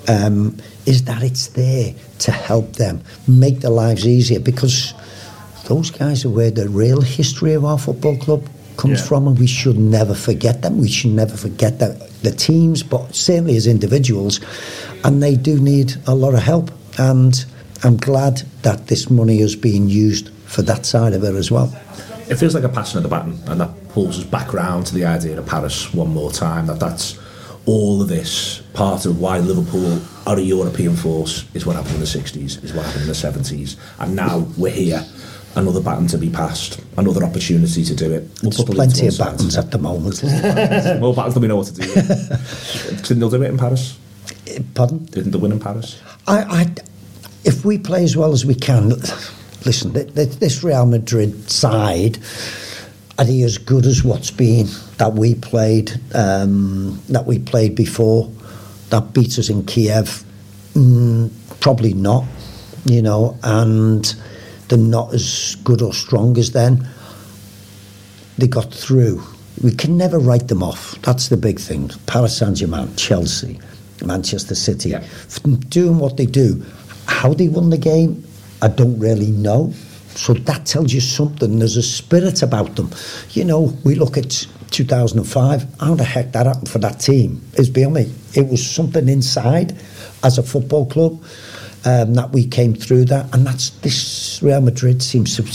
um, is that it's there to help them, make their lives easier, because those guys are where the real history of our football club comes Yeah. from, and we should never forget them. We should never forget that the teams, but certainly as individuals, and they do need a lot of help. And I'm glad that this money is being used for that side of it as well. It feels like a passing of the baton, and that pulls us back round to the idea of Paris one more time, that that's all of this part of why Liverpool are a European force is what happened in the sixties, is what happened in the seventies, and now we're here. Another baton to be passed, another opportunity to do it. We'll There's put plenty of battons at the moment. More battons than we know what to do with. Didn't they do it in Paris? Pardon? Didn't they win in Paris? I, I, if we play as well as we can, listen, th- th- this Real Madrid side, are they as good as what's been that we played, um, that we played before, that beat us in Kiev? Mm, probably not, you know, and they're not as good or strong as then. They got through. We can never write them off. That's the big thing. Paris Saint-Germain, Chelsea, Manchester City, yeah. doing what they do. How they won the game, I don't really know. So that tells you something. There's a spirit about them. You know, we look at two thousand five. How the heck that happened for that team is beyond me. It was something inside as a football club um, that we came through that. And that's this Real Madrid seems to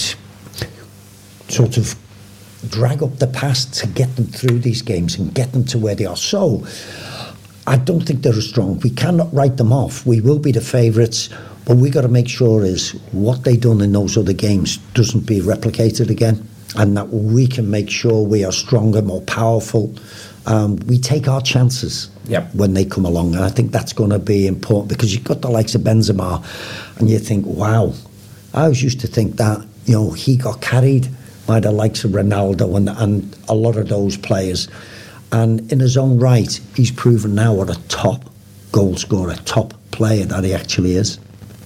sort of drag up the past to get them through these games and get them to where they are. So I don't think they're as strong. We cannot write them off. We will be the favourites, but we got to make sure is what they done in those other games doesn't be replicated again, and that we can make sure we are stronger, more powerful. Um, we take our chances yep. when they come along, and I think that's going to be important, because you've got the likes of Benzema, and you think, wow, I always used to think that, you know, he got carried by the likes of Ronaldo and, and a lot of those players. And in his own right, he's proven now what a top goal scorer, top player that he actually is.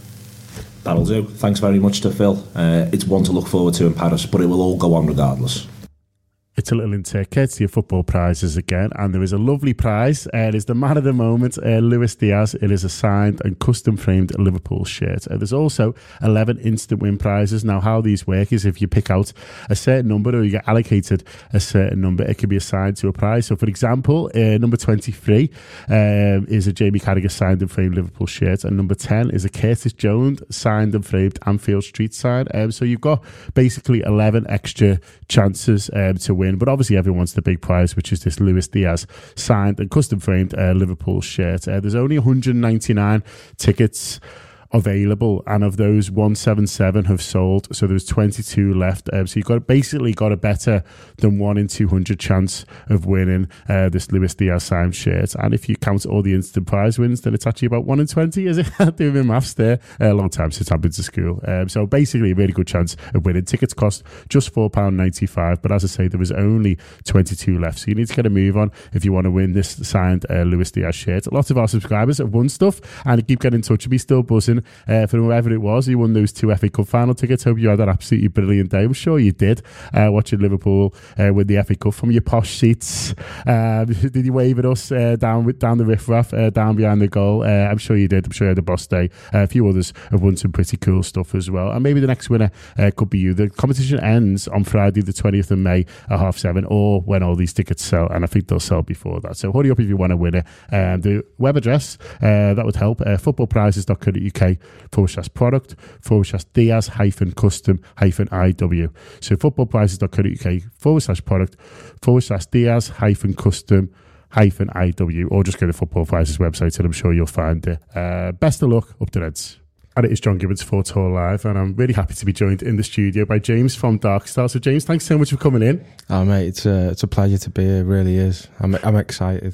That'll do. Thanks very much to Phil. Uh, it's one to look forward to in Paris, but it will all go on regardless. It's a little intake, courtesy of football prizes again, and there is a lovely prize. Uh, it is the man of the moment, uh, Luis Diaz. It is a signed and custom framed Liverpool shirt. Uh, there's also eleven instant win prizes. Now, how these work is if you pick out a certain number or you get allocated a certain number, it can be assigned to a prize. So, for example, uh, number twenty-three um, is a Jamie Carragher signed and framed Liverpool shirt, and number ten is a Curtis Jones signed and framed Anfield Street sign. Um, so you've got basically eleven extra chances um, to win. But obviously everyone wants the big prize, which is this Luis Diaz signed and custom framed uh, Liverpool shirt. Uh, there's only one hundred ninety-nine tickets available, and of those one seventy-seven have sold, so there's twenty-two left. Um, so you've got basically got a better than one in two hundred chance of winning uh, this Luis Diaz signed shirt. And if you count all the instant prize wins, then it's actually about one in twenty, is it? Doing my maths there. A long time since I've been to school. Um, so basically a really good chance of winning. Tickets cost just four pounds ninety-five, but as I say, there was only twenty-two left, so you need to get a move on if you want to win this signed uh, Luis Diaz shirt. Lots of our subscribers have won stuff, and keep getting in touch with me, still buzzing Uh, for whoever it was who won those two F A Cup final tickets. Hope you had an absolutely brilliant day. I'm sure you did, uh, watching Liverpool uh, win the F A Cup from your posh seats. Uh, did you wave at us uh, down down the riffraff, uh, down behind the goal? Uh, I'm sure you did. I'm sure you had a boss day. Uh, a few others have won some pretty cool stuff as well. And maybe the next winner uh, could be you. The competition ends on Friday the twentieth of May at half seven, or when all these tickets sell, and I think they'll sell before that. So hurry up if you want to win it. Um, the web address, uh, that would help, uh, footballprizes dot co dot uk forward slash product forward slash Diaz hyphen custom hyphen I W. So footballprizes dot co dot uk forward slash product forward slash Diaz hyphen custom hyphen I W, or just go to Football Prizes website and I'm sure you'll find it. Uh, best of luck, up the Reds. And it is John Gibbons for Tour Live, and I'm really happy to be joined in the studio by James from Dark Star. So James, thanks so much for coming in. Oh mate, it's a, it's a pleasure to be here, it really is. I'm I'm excited.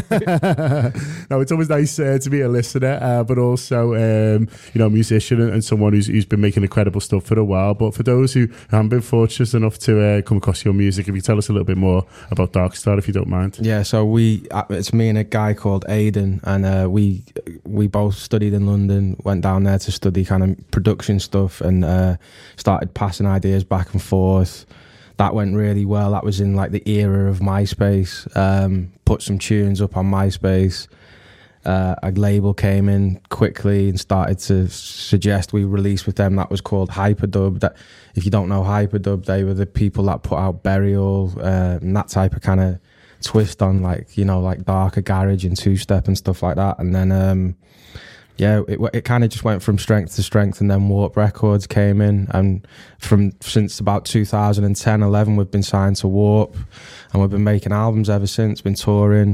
No, it's always nice uh, to be a listener, uh, but also um, you know, a musician and, and someone who's, who's been making incredible stuff for a while. But for those who haven't been fortunate enough to uh, come across your music, if you tell us a little bit more about Dark Star, if you don't mind. Yeah, so we it's me and a guy called Aidan, and uh, we we both studied in London, went down there to study kind of production stuff, and uh, started passing ideas back and forth. That went really well. That was in like the era of MySpace. Um, put some tunes up on MySpace, uh, a label came in quickly and started to suggest we release with them. That was called Hyperdub. That, if you don't know Hyperdub, they were the people that put out Burial uh, and that type of kind of twist on, like, you know, like darker garage and two step and stuff like that. And then um, yeah, it it kind of just went from strength to strength, and then Warp Records came in, and from since about two thousand ten, eleven, we've been signed to Warp, and we've been making albums ever since, been touring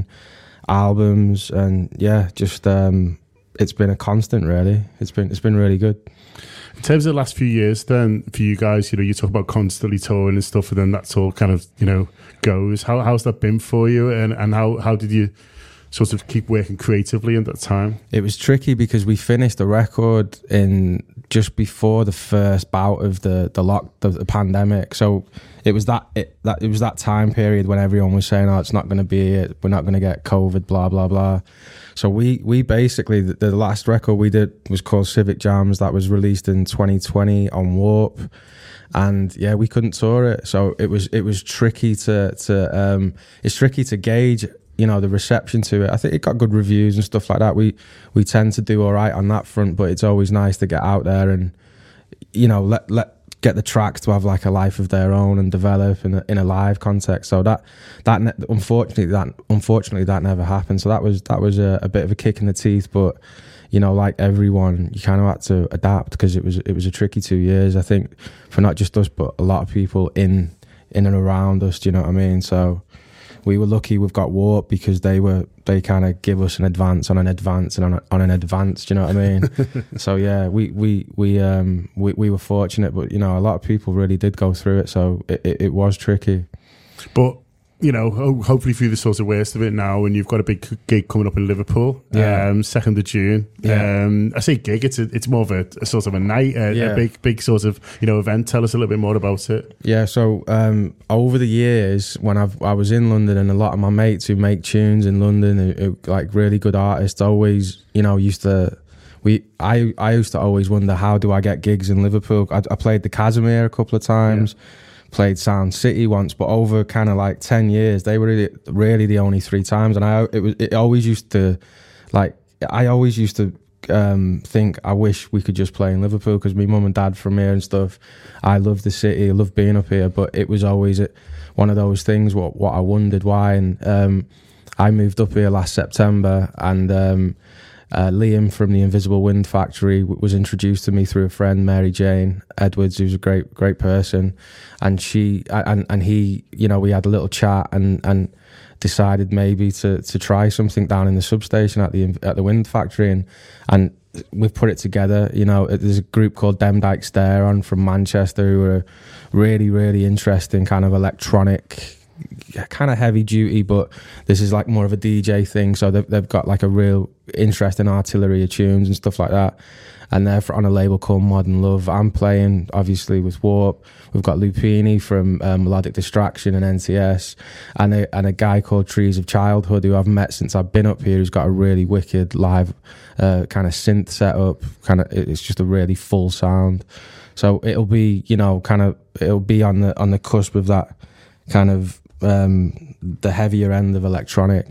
albums, and yeah, just um, it's been a constant, really. It's been it's been really good. In terms of the last few years, then, for you guys, you know, you talk about constantly touring and stuff, and then that's all kind of, you know, goes. How how's that been for you, and and how how did you sort of keep working creatively at that time? It was tricky because we finished the record in just before the first bout of the the lock the, the pandemic. So it was that it that it was that time period when everyone was saying, "Oh, it's not going to be it. We're not going to get COVID." Blah blah blah. So we we basically the, the last record we did was called Civic Jams. That was released in twenty twenty on Warp. And yeah, we couldn't tour it. So it was it was tricky to to um it's tricky to gauge, you know, the reception to it. I think it got good reviews and stuff like that. We we tend to do all right on that front, but it's always nice to get out there and, you know, let let get the tracks to have like a life of their own and develop in a, in a live context. So that that ne- unfortunately that unfortunately that never happened. So that was that was a, a bit of a kick in the teeth. But you know, like everyone, you kind of had to adapt because it was it was a tricky two years. I think for not just us, but a lot of people in in and around us. Do you know what I mean? So we were lucky we've got Warp because they were they kind of give us an advance on an advance and on, a, on an advance. Do you know what I mean? So yeah, we we we um we, we were fortunate, but you know, a lot of people really did go through it. So it, it, it was tricky. But you know, hopefully through the sort of worst of it now, and you've got a big gig coming up in Liverpool, yeah. um, second of June. Yeah. Um, I say gig, it's a, it's more of a, a sort of a night, a, Yeah. a big big sort of, you know, event. Tell us a little bit more about it. Yeah, so um, over the years, when I've, I was in London, and a lot of my mates who make tunes in London, who, who, like really good artists, always, you know, used to. We, I, I used to always wonder, how do I get gigs in Liverpool? I, I played the Casimir a couple of times. Yeah. Played Sound City once, but over kind of like ten years, they were really, really the only three times. And I, it was, it always used to, like, I always used to um, think, I wish we could just play in Liverpool because my mum and dad from here and stuff. I love the city, I love being up here, but it was always one of those things. What, what I wondered why, and um, I moved up here last September, and um, Uh, Liam from the Invisible Wind Factory w- was introduced to me through a friend, Mary Jane Edwards, who's a great, great person, and she and and he, you know, we had a little chat and and decided maybe to to try something down in the substation at the at the Wind Factory, and and we've put it together. You know, there's a group called Demdike Stare on from Manchester who are really, really interesting, kind of electronic, kind of heavy duty, but this is like more of a D J thing. So they've, they've got like a real interesting artillery of tunes and stuff like that. And they're on a label called Modern Love. I'm playing obviously with Warp. We've got Lupini from um, Melodic Distraction and N T S, and a, and a guy called Trees of Childhood who I've met since I've been up here, who's got a really wicked live uh, kind of synth setup. Kind of, it's just a really full sound. So it'll be, you know, kind of, it'll be on the on the cusp of that kind of um the heavier end of electronic.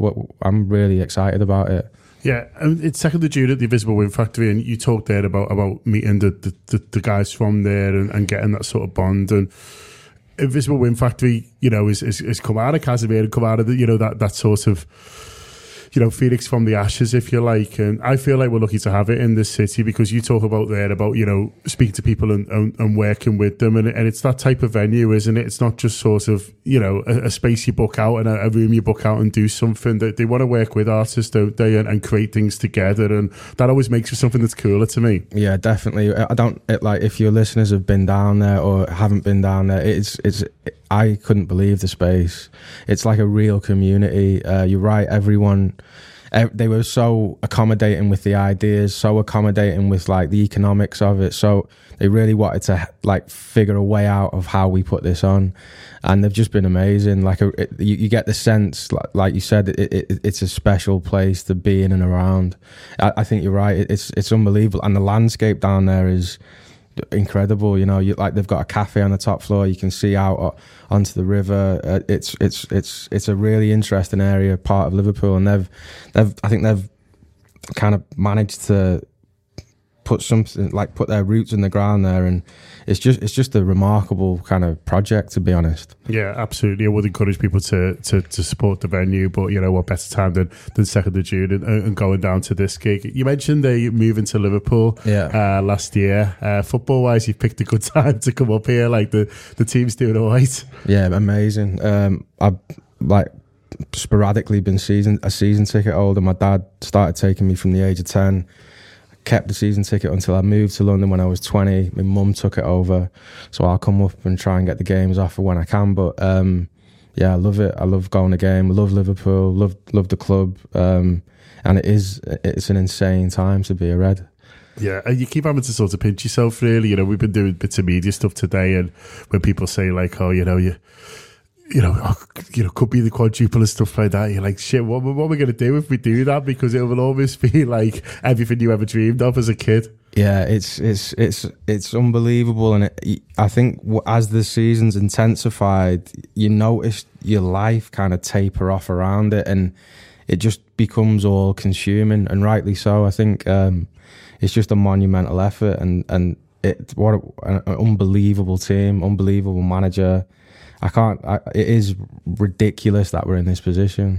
I'm really excited about it. Yeah, and it's second of June at the Invisible Wind Factory, and you talked there about about meeting the the, the, the guys from there and, and getting that sort of bond. And Invisible Wind Factory, you know, is is, is come out of Casimir and come out of the, you know, that that sort of, you know, Phoenix from the ashes, if you like. And I feel like we're lucky to have it in this city, because you talk about there about, you know, speaking to people and, and, and working with them. And, and it's that type of venue, isn't it? It's not just sort of, you know, a, a space you book out and a, a room you book out and do something. They, they want to work with artists, don't they? And, and create things together. And that always makes for something that's cooler to me. Yeah, definitely. I don't, it, like, if your listeners have been down there or haven't been down there, it's, it's, it, I couldn't believe the space. It's like a real community. Uh, you're right, everyone, they were so accommodating with the ideas, so accommodating with like the economics of it. So they really wanted to like figure a way out of how we put this on, and they've just been amazing. Like a, it, you, you get the sense, like, like you said, it, it, it's a special place to be in and around. I, I think you're right. It, it's it's unbelievable, and the landscape down there is incredible. You know, you like they've got a cafe on the top floor. You can see out onto the river. Uh, it's it's it's it's a really interesting area, part of Liverpool, and they've they've I think they've kind of managed to put something like put their roots in the ground there, and it's just it's just a remarkable kind of project, to be honest. Yeah, absolutely. I would encourage people to to, to support the venue, but you know what better time than than second of June and, and going down to this gig. You mentioned they moving to Liverpool yeah. uh, last year. Uh, football wise, you've picked a good time to come up here. Like the the team's doing all right. Yeah, amazing. Um, I've like sporadically been season a season ticket holder. My dad started taking me from the age of ten. Kept the season ticket until I moved to London when I was twenty. My mum took it over, so I'll come up and try and get the games off when I can. But um, yeah, I love it. I love going to game. I love Liverpool. Love love the club, um, and it is it's an insane time to be a Red. Yeah, and you keep having to sort of pinch yourself, really. You know, we've been doing bits of media stuff today, and when people say like, "Oh, you know, you." You know, oh, you know, could be the quadruple and stuff like that. You're like, shit. What, what are we going to do if we do that? Because it will always be like everything you ever dreamed of as a kid. Yeah, it's it's it's it's unbelievable, and it, I think as the season's intensified, you notice your life kind of taper off around it, and it just becomes all consuming, and rightly so. I think um, it's just a monumental effort, and and it what an unbelievable team, unbelievable manager. I can't. I, it is ridiculous that we're in this position.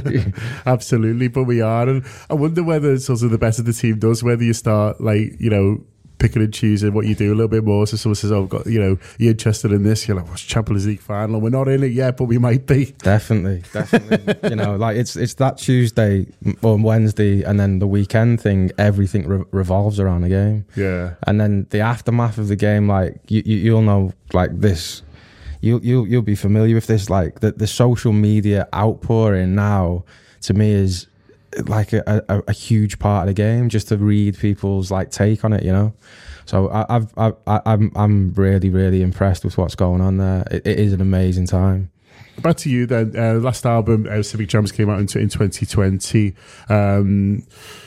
Absolutely, but we are, and I wonder whether sort of the better the team does, whether you start like you know picking and choosing what you do a little bit more. So someone says, "Oh, I've got you know, you're interested in this?" You're like, "What's Champions League final?" We're not in it yet, but we might be. Definitely, definitely. you know, like it's it's that Tuesday or Wednesday, and then the weekend thing. Everything re- revolves around the game. Yeah, and then the aftermath of the game, like you, you you'll know, like this. You'll you'll you'll be familiar with this, like the the social media outpouring now. To me, is like a, a, a huge part of the game. Just to read people's like take on it, you know. So I, I've I, I, I'm I'm really really impressed with what's going on there. It, it is an amazing time. Back to you then. Uh, last album, uh, Civic Jams, came out in in twenty twenty. Um,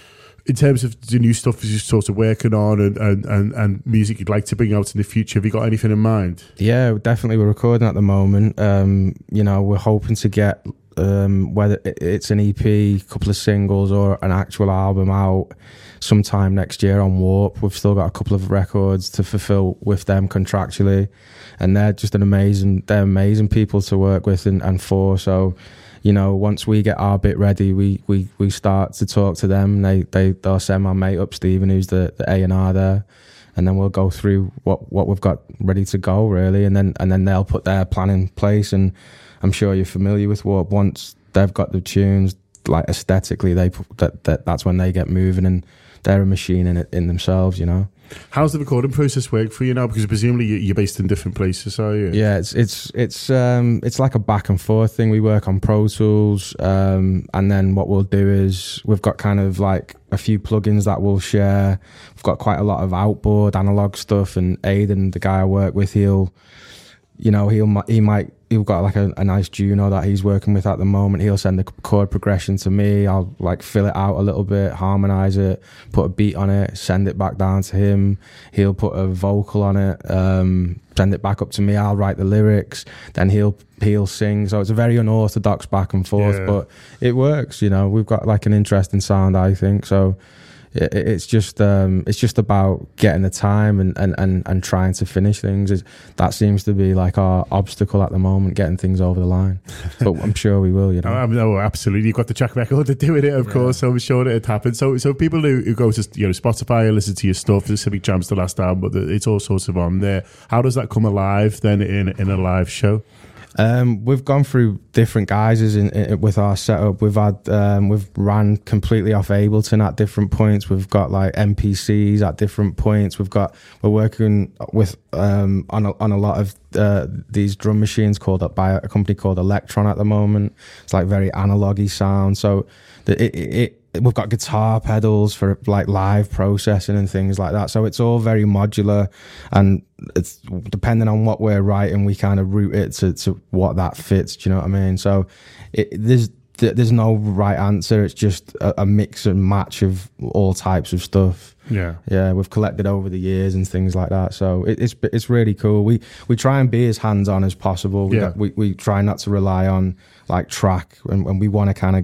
In terms of the new stuff you're sort of working on and, and, and, and music you'd like to bring out in the future, have you got anything in mind? Yeah, definitely. We're recording at the moment. Um, you know, we're hoping to get, um, whether it's an E P, a couple of singles or an actual album out sometime next year on Warp. We've still got a couple of records to fulfill with them contractually. And they're just an amazing, they're amazing people to work with and, and for. So, you know, once we get our bit ready, we, we, we start to talk to them. They, they, they'll send my mate up, Stephen, who's the, the A and R there. And then we'll go through what, what we've got ready to go, really. And then, and then they'll put their plan in place. And I'm sure you're familiar with what, once they've got the tunes, like aesthetically, they that, that that's when they get moving, and they're a machine in it in themselves, you know. How's the recording process work for you now? Because presumably you're based in different places, are you? Yeah, it's it's it's um it's like a back and forth thing. We work on Pro Tools, um, and then what we'll do is we've got kind of like a few plugins that we'll share. We've got quite a lot of outboard analog stuff, and Aidan, the guy I work with, he'll, you know, he'll he might. He's got like a, a nice Juno that he's working with at the moment. He'll send the chord progression to me. I'll like fill it out a little bit, harmonize it, put a beat on it, send it back down to him. He'll put a vocal on it, um, send it back up to me. I'll write the lyrics, then he'll he'll sing. So it's a very unorthodox back and forth, yeah. But it works. You know, we've got like an interesting sound, I think. So it, it's just um, it's just about getting the time and, and, and, and trying to finish things. It's, that seems to be like our obstacle at the moment, getting things over the line. But I'm sure we will, you know. Oh, no, absolutely. You've got the track record to do it, of yeah. course, so I'm sure that it happened. So so people who, who go to you know Spotify and listen to your stuff, the Civic Jams, the last album, but it's all sorts of on there. How does that come alive then in, in a live show? Um, we've gone through different guises in, in, with our setup. We've had um, we've ran completely off Ableton at different points. We've got like M P Cs at different points. We've got we're working with um, on a, on a lot of uh, these drum machines called by a company called Electron at the moment. It's like very analogy sound. So the, it, it, it we've got guitar pedals for like live processing and things like that. So it's all very modular, and it's depending on what we're writing, we kind of route it to, to what that fits. Do you know what I mean? So it, there's there's no right answer. It's just a, a mix and match of all types of stuff. Yeah, yeah. We've collected over the years and things like that. So it, it's it's really cool. We we try and be as hands on as possible. We, yeah. we we try not to rely on like track, and, and we want to kind of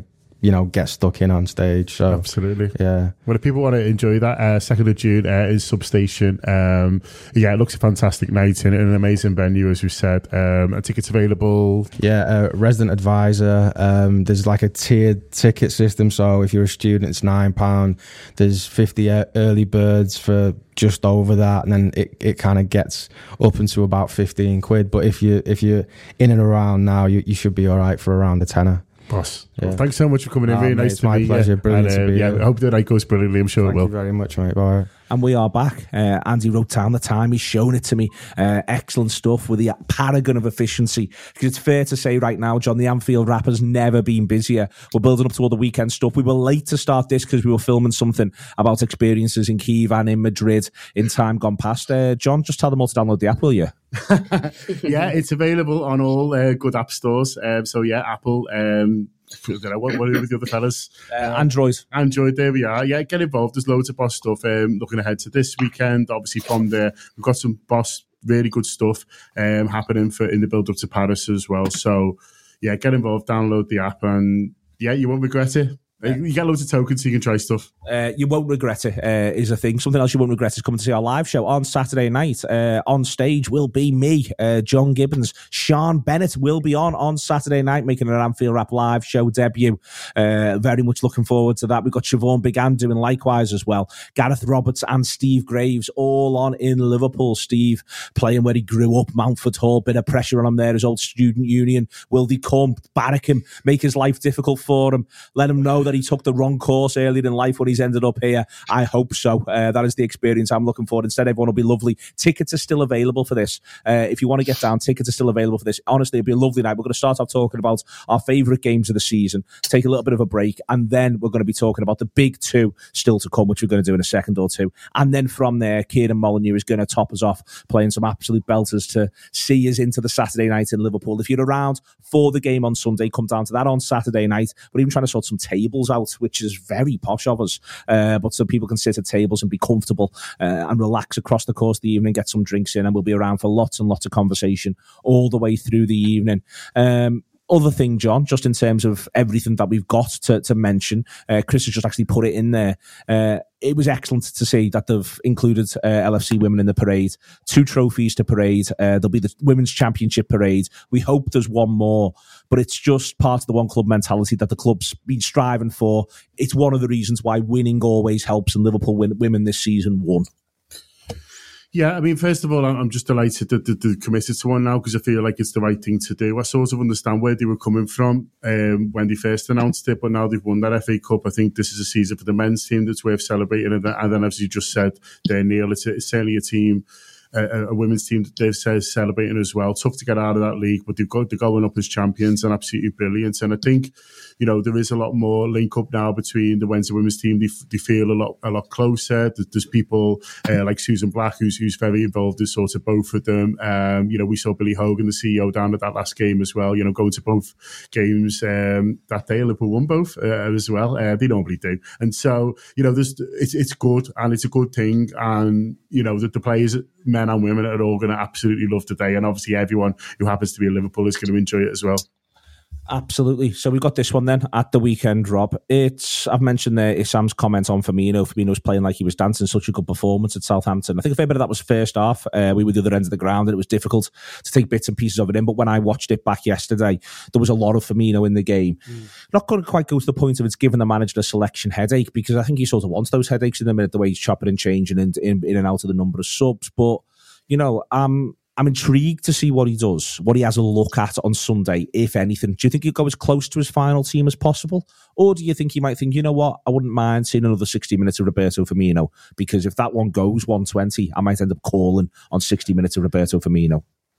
you know, get stuck in on stage. So absolutely, yeah. Well, if people want to enjoy that, uh, second of June uh, is Substation. Um, yeah, it looks a fantastic night in an amazing venue, as we said. Um, tickets available. Yeah, uh, resident advisor. Um, there's like a tiered ticket system. So if you're a student, it's nine pound. There's fifty early birds for just over that, and then it, it kind of gets up into about fifteen quid. But if you if you're in and around now, you, you should be all right for around a tenner. Boss, yeah. Well, thanks so much for coming in. Oh, Really mate, nice it's to my meet pleasure. you. Brilliant and, to uh, be yeah, here. I hope the night goes brilliantly. I'm sure Thank it will. you very much, mate. Bye. And we are back. Uh, Andy wrote down the time. He's shown it to me. Uh, excellent stuff with the paragon of efficiency. Because it's fair to say right now, John, the Anfield Wrap has never been busier. We're building up to all the weekend stuff. We were late to start this because we were filming something about experiences in Kiev and in Madrid in time gone past. Uh, John, just tell them all to download the app, will you? Yeah, it's available on all uh, good app stores. Um, so yeah, Apple. Um, I don't know, what, what are the other fellas? Uh, Android. Android, there we are. Yeah, get involved. There's loads of Boss stuff. Um, looking ahead to this weekend, obviously from there, we've got some Boss, really good stuff um, happening for in the build-up to Paris as well. So yeah, get involved, download the app, and yeah, you won't regret it. Yeah. You get loads of tokens so you can try stuff. Uh, you won't regret it, uh, is a thing. Something else you won't regret is coming to see our live show on Saturday night. Uh, on stage will be me, uh, John Gibbons. Sean Bennett will be on on Saturday night, making an Anfield Wrap live show debut. Uh, very much looking forward to that. We've got Siobhan Bigan doing likewise as well. Gareth Roberts and Steve Graves all on in Liverpool. Steve playing where he grew up, Mountford Hall, bit of pressure on him there, his old student union. Will they come, barrack him, make his life difficult for him, let him know that he took the wrong course earlier in life when he's ended up here? I hope so. Uh, that is the experience I'm looking for. Instead, everyone will be lovely. Tickets are still available for this. Uh, if you want to get down, tickets are still available for this. Honestly, it'll be a lovely night. We're going to start off talking about our favourite games of the season, take a little bit of a break, and then we're going to be talking about the big two still to come, which we're going to do in a second or two. And then from there, Kieran Molyneux is going to top us off, playing some absolute belters to see us into the Saturday night in Liverpool. If you're around for the game on Sunday, come down to that on Saturday night. We're even trying to sort some tables out, which is very posh of us, uh, but so people can sit at tables and be comfortable uh, and relax across the course of the evening, get some drinks in, and we'll be around for lots and lots of conversation all the way through the evening. Um, Other thing, John, just in terms of everything that we've got to, to mention, uh, Chris has just actually put it in there. Uh, it was excellent to see that they've included uh, L F C women in the parade. Two trophies to parade. Uh, there'll be the Women's Championship parade. We hope there's one more, but it's just part of the one club mentality that the club's been striving for. It's one of the reasons why winning always helps, and Liverpool win- women this season won. Yeah, I mean, first of all, I'm just delighted that they're committed to one now because I feel like it's the right thing to do. I sort of understand where they were coming from um, when they first announced it, but now they've won that F A Cup. I think this is a season for the men's team that's worth celebrating. And then, and then as you just said there, Neil, it's, it's certainly a team, a, a women's team that they've said celebrating as well. Tough to get out of that league, but they've got, they're going up as champions and absolutely brilliant. And I think, you know, there is a lot more link up now between the Wednesday women's team. They, they feel a lot a lot closer. There's people uh, like Susan Black, who's who's very involved in sort of both of them. Um, you know, we saw Billy Hogan, the C E O, down at that last game as well. You know, going to both games um, that day. Liverpool won both uh, as well. Uh, they normally do, and so you know, there's it's it's good and it's a good thing. And you know, that the players, men and women, are all going to absolutely love the day. And obviously, everyone who happens to be in Liverpool is going to enjoy it as well. Absolutely. So we've got this one then at the weekend, Rob. It's, I've mentioned there Issam's comment on Firmino. Firmino's playing like he was dancing, such a good performance at Southampton. I think a fair bit of that was first half. Uh, we were the other end of the ground and it was difficult to take bits and pieces of it in. But when I watched it back yesterday, there was a lot of Firmino in the game. Mm. Not going to quite go to the point of it's giving the manager a selection headache, because I think he sort of wants those headaches in the minute, the way he's chopping and changing in, in, in and out of the number of subs. But, you know, um, I'm intrigued to see what he does, what he has a look at on Sunday, if anything. Do you think he'll go as close to his final team as possible? Or do you think he might think, you know what, I wouldn't mind seeing another sixty minutes of Roberto Firmino, because if that one goes one twenty, I might end up calling on sixty minutes of Roberto Firmino?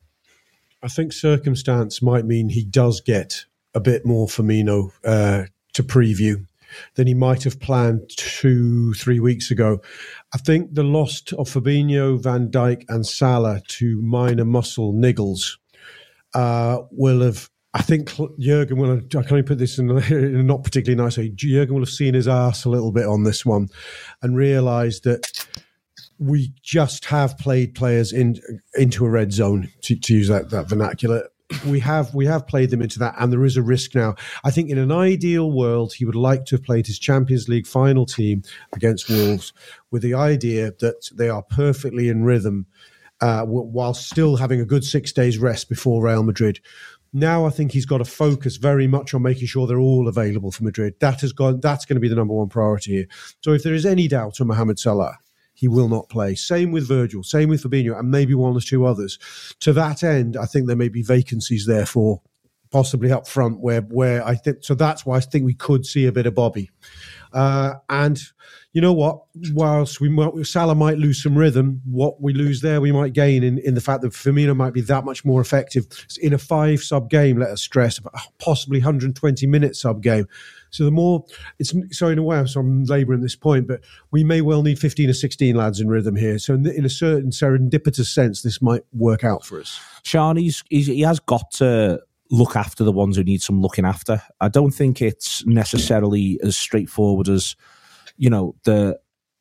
I think circumstance might mean he does get a bit more Firmino uh, to preview than he might have planned two, three weeks ago. I think the loss of Fabinho, Van Dijk and Salah to minor muscle niggles uh, will have, I think Jurgen will have, I can only put this in a, in a not particularly nice way, Jurgen will have seen his arse a little bit on this one and realised that we just have played players in into a red zone, to, to use that, that vernacular. we have we have played them into that, and there is a risk now. I think in an ideal world, he would like to have played his Champions League final team against Wolves with the idea that they are perfectly in rhythm uh, while still having a good six days rest before Real Madrid. Now I think he's got to focus very much on making sure they're all available for Madrid. That has gone. That's going to be the number one priority here. So if there is any doubt on Mohamed Salah, he will not play. Same with Virgil, same with Fabinho, and maybe one or two others. To that end, I think there may be vacancies there for possibly up front where where I think so. That's why I think we could see a bit of Bobby. Uh, and you know what? Whilst we might, Salah might lose some rhythm, what we lose there, we might gain in, in the fact that Firmino might be that much more effective in a five sub game. Let us stress, possibly one hundred twenty minute sub game. So the more it's so in a way, so I'm labouring this point, but we may well need fifteen or sixteen lads in rhythm here. So in, in a certain serendipitous sense, this might work out for us. Sean, he's, he's, he has got to look after the ones who need some looking after. I don't think it's necessarily as straightforward as, you know, the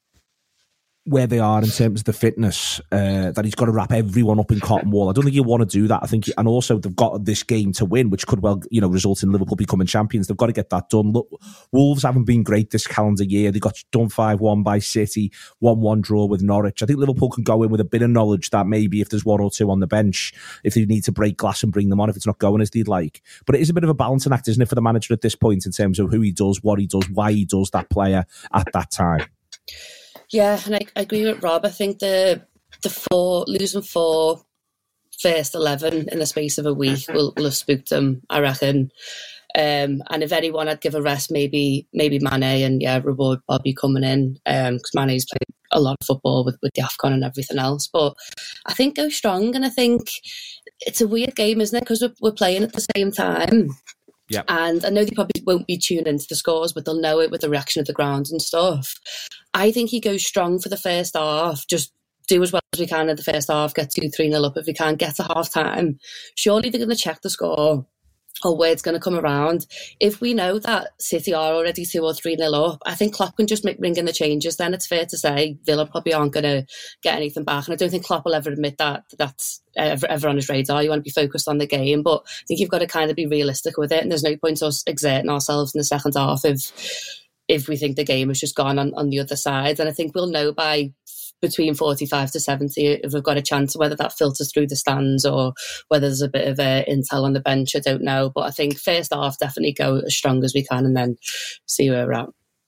where they are in terms of the fitness, uh, that he's got to wrap everyone up in cotton wool. I don't think you want to do that. I think, and also they've got this game to win, which could well, you know, result in Liverpool becoming champions. They've got to get that done. Look, Wolves haven't been great this calendar year. They got done five one by City, one one draw with Norwich. I think Liverpool can go in with a bit of knowledge that maybe if there's one or two on the bench, if they need to break glass and bring them on, if it's not going as they'd like. But it is a bit of a balancing act, isn't it, for the manager at this point in terms of who he does, what he does, why he does that player at that time. Yeah, and I, I agree with Rob. I think the the four losing four first eleven in the space of a week will, will have spooked them, I reckon. Um, and if anyone I'd give a rest, maybe maybe Mane, and yeah, reward Bobby coming in, because um, Mane's played a lot of football with, with the AFCON and everything else. But I think go strong, and I think it's a weird game, isn't it? Because we're, we're playing at the same time. Yeah. And I know they probably won't be tuned into the scores, but they'll know it with the reaction of the ground and stuff. I think he goes strong for the first half, just do as well as we can in the first half, get two, three nil up if we can, get to half time. Surely they're going to check the score or where it's going to come around. If we know that City are already two or three nil up, I think Klopp can just make bring in the changes. Then it's fair to say Villa probably aren't going to get anything back. And I don't think Klopp will ever admit that that's ever, ever on his radar. You want to be focused on the game, but I think you've got to kind of be realistic with it. And there's no point us exerting ourselves in the second half if if we think the game has just gone on, on the other side. And I think we'll know by between forty-five to seventy if we've got a chance, whether that filters through the stands or whether there's a bit of uh, intel on the bench. I don't know. But I think first half, definitely go as strong as we can and then see where we're at.